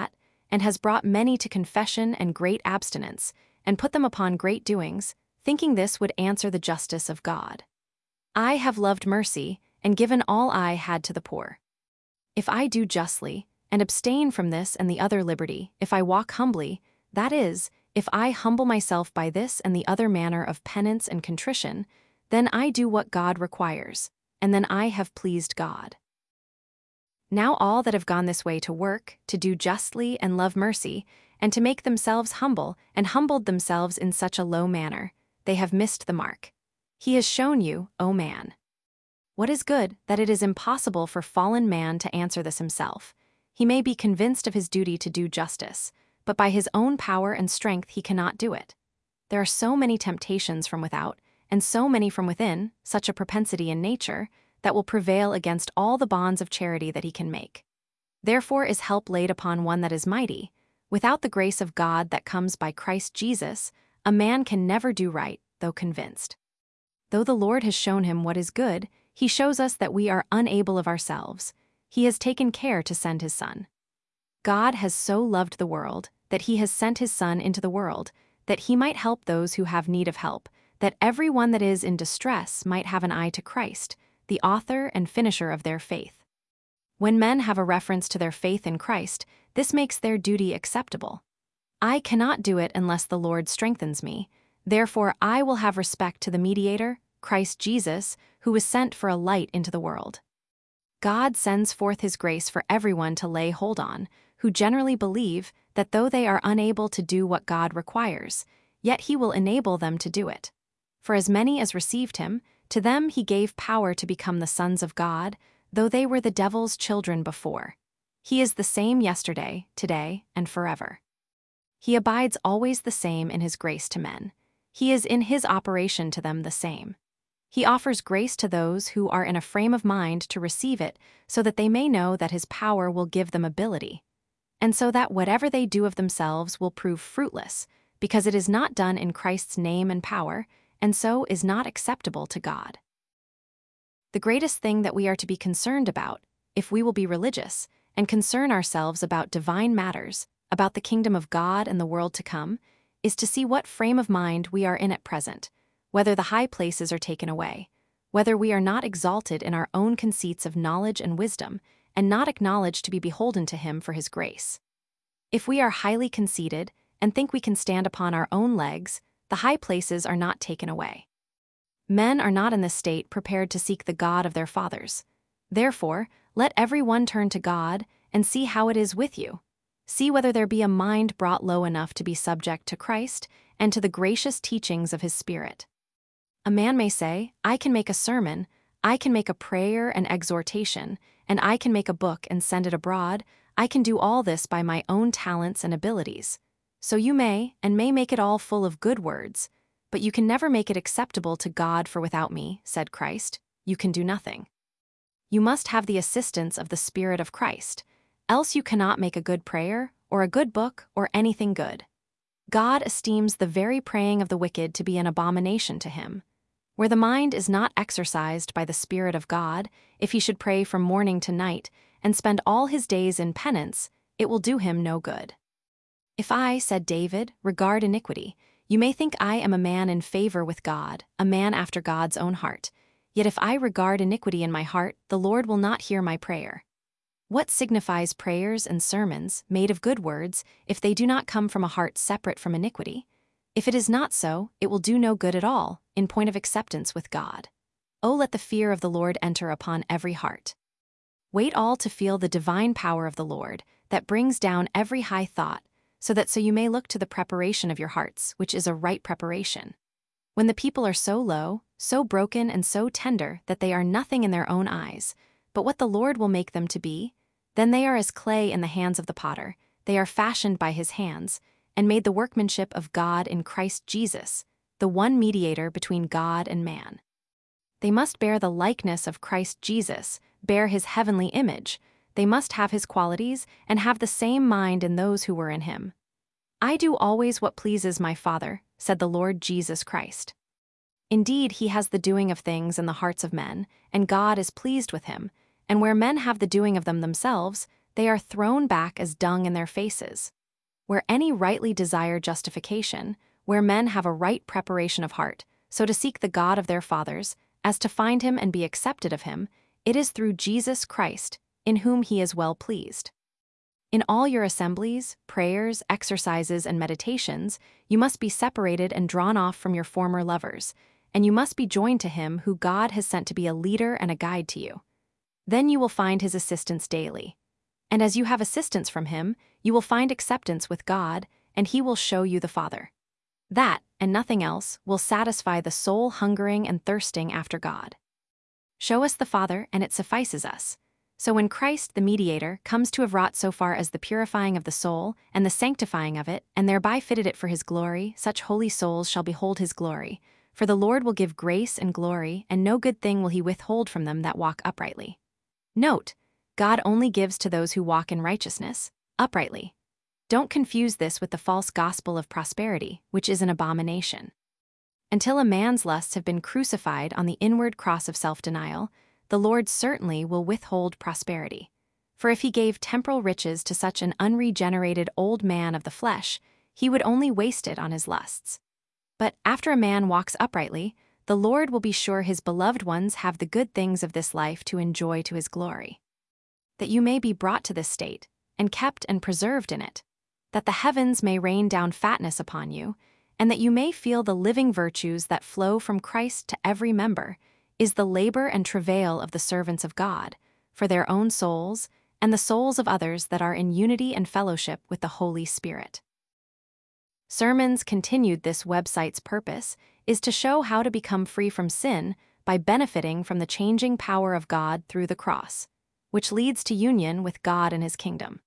and has brought many to confession and great abstinence, and put them upon great doings, thinking this would answer the justice of God. I have loved mercy, and given all I had to the poor. If I do justly, and abstain from this and the other liberty, if I walk humbly, that is, if I humble myself by this and the other manner of penance and contrition, then I do what God requires, and then I have pleased God. Now all that have gone this way to work, to do justly and love mercy, and to make themselves humble, and humbled themselves in such a low manner, they have missed the mark. He has shown you, O man, what is good, that it is impossible for fallen man to answer this himself. He may be convinced of his duty to do justice, but by his own power and strength he cannot do it. There are so many temptations from without, and so many from within, such a propensity in nature, that will prevail against all the bonds of charity that he can make. Therefore is help laid upon one that is mighty. Without the grace of God that comes by Christ Jesus, a man can never do right, though convinced. Though the Lord has shown him what is good, he shows us that we are unable of ourselves. He has taken care to send his Son. God has so loved the world, that he has sent his Son into the world, that he might help those who have need of help, that every one that is in distress might have an eye to Christ, the author and finisher of their faith. When men have a reference to their faith in Christ, this makes their duty acceptable. I cannot do it unless the Lord strengthens me. Therefore I will have respect to the mediator, Christ Jesus, who was sent for a light into the world. God sends forth his grace for everyone to lay hold on, who generally believe that though they are unable to do what God requires, yet he will enable them to do it. For as many as received him, to them he gave power to become the sons of God, though they were the devil's children before. He is the same yesterday, today, and forever. He abides always the same in his grace to men. He is in his operation to them the same. He offers grace to those who are in a frame of mind to receive it, so that they may know that his power will give them ability, and so that whatever they do of themselves will prove fruitless, because it is not done in Christ's name and power, and so is not acceptable to God. The greatest thing that we are to be concerned about, if we will be religious, and concern ourselves about divine matters, about the kingdom of God and the world to come, is to see what frame of mind we are in at present, whether the high places are taken away, whether we are not exalted in our own conceits of knowledge and wisdom, and not acknowledged to be beholden to him for his grace. If we are highly conceited, and think we can stand upon our own legs, the high places are not taken away. Men are not in this state prepared to seek the God of their fathers. Therefore, let every one turn to God, and see how it is with you. See whether there be a mind brought low enough to be subject to Christ, and to the gracious teachings of his Spirit. A man may say, I can make a sermon, I can make a prayer and exhortation, and I can make a book and send it abroad. I can do all this by my own talents and abilities. So you may, and may make it all full of good words, but you can never make it acceptable to God, for without me, said Christ, you can do nothing. You must have the assistance of the Spirit of Christ, else you cannot make a good prayer, or a good book, or anything good. God esteems the very praying of the wicked to be an abomination to him. Where the mind is not exercised by the Spirit of God, if he should pray from morning to night, and spend all his days in penance, it will do him no good. If I, said David, regard iniquity, you may think I am a man in favor with God, a man after God's own heart. Yet if I regard iniquity in my heart, the Lord will not hear my prayer. What signifies prayers and sermons, made of good words, if they do not come from a heart separate from iniquity? If it is not so, it will do no good at all, in point of acceptance with God. Oh, let the fear of the Lord enter upon every heart. Wait all to feel the divine power of the Lord, that brings down every high thought, so that so you may look to the preparation of your hearts, which is a right preparation. When the people are so low, so broken and so tender that they are nothing in their own eyes, but what the Lord will make them to be, then they are as clay in the hands of the potter, they are fashioned by his hands, and made the workmanship of God in Christ Jesus, the one mediator between God and man. They must bear the likeness of Christ Jesus, bear his heavenly image. They must have his qualities, and have the same mind in those who were in him. I do always what pleases my Father, said the Lord Jesus Christ. Indeed, he has the doing of things in the hearts of men, and God is pleased with him, and where men have the doing of them themselves, they are thrown back as dung in their faces. where any rightly desire justification, where men have a right preparation of heart, so to seek the God of their fathers, as to find him and be accepted of him, it is through Jesus Christ, in whom he is well pleased. In all your assemblies, prayers, exercises, and meditations, you must be separated and drawn off from your former lovers, and you must be joined to him who God has sent to be a leader and a guide to you. Then you will find his assistance daily. And as you have assistance from him, you will find acceptance with God, and he will show you the Father. That, and nothing else, will satisfy the soul hungering and thirsting after God. Show us the Father, and it suffices us. So when Christ, the mediator, comes to have wrought so far as the purifying of the soul, and the sanctifying of it, and thereby fitted it for his glory, such holy souls shall behold his glory. For the Lord will give grace and glory, and no good thing will he withhold from them that walk uprightly. Note, God only gives to those who walk in righteousness, uprightly. Don't confuse this with the false gospel of prosperity, which is an abomination. Until a man's lusts have been crucified on the inward cross of self-denial, the Lord certainly will withhold prosperity. For if he gave temporal riches to such an unregenerated old man of the flesh, he would only waste it on his lusts. But after a man walks uprightly, the Lord will be sure his beloved ones have the good things of this life to enjoy to his glory. That you may be brought to this state, and kept and preserved in it, that the heavens may rain down fatness upon you, and that you may feel the living virtues that flow from Christ to every member, is the labor and travail of the servants of God, for their own souls, and the souls of others that are in unity and fellowship with the Holy Spirit. Sermons Continued. This website's purpose is to show how to become free from sin by benefiting from the changing power of God through the cross, which leads to union with God and his kingdom.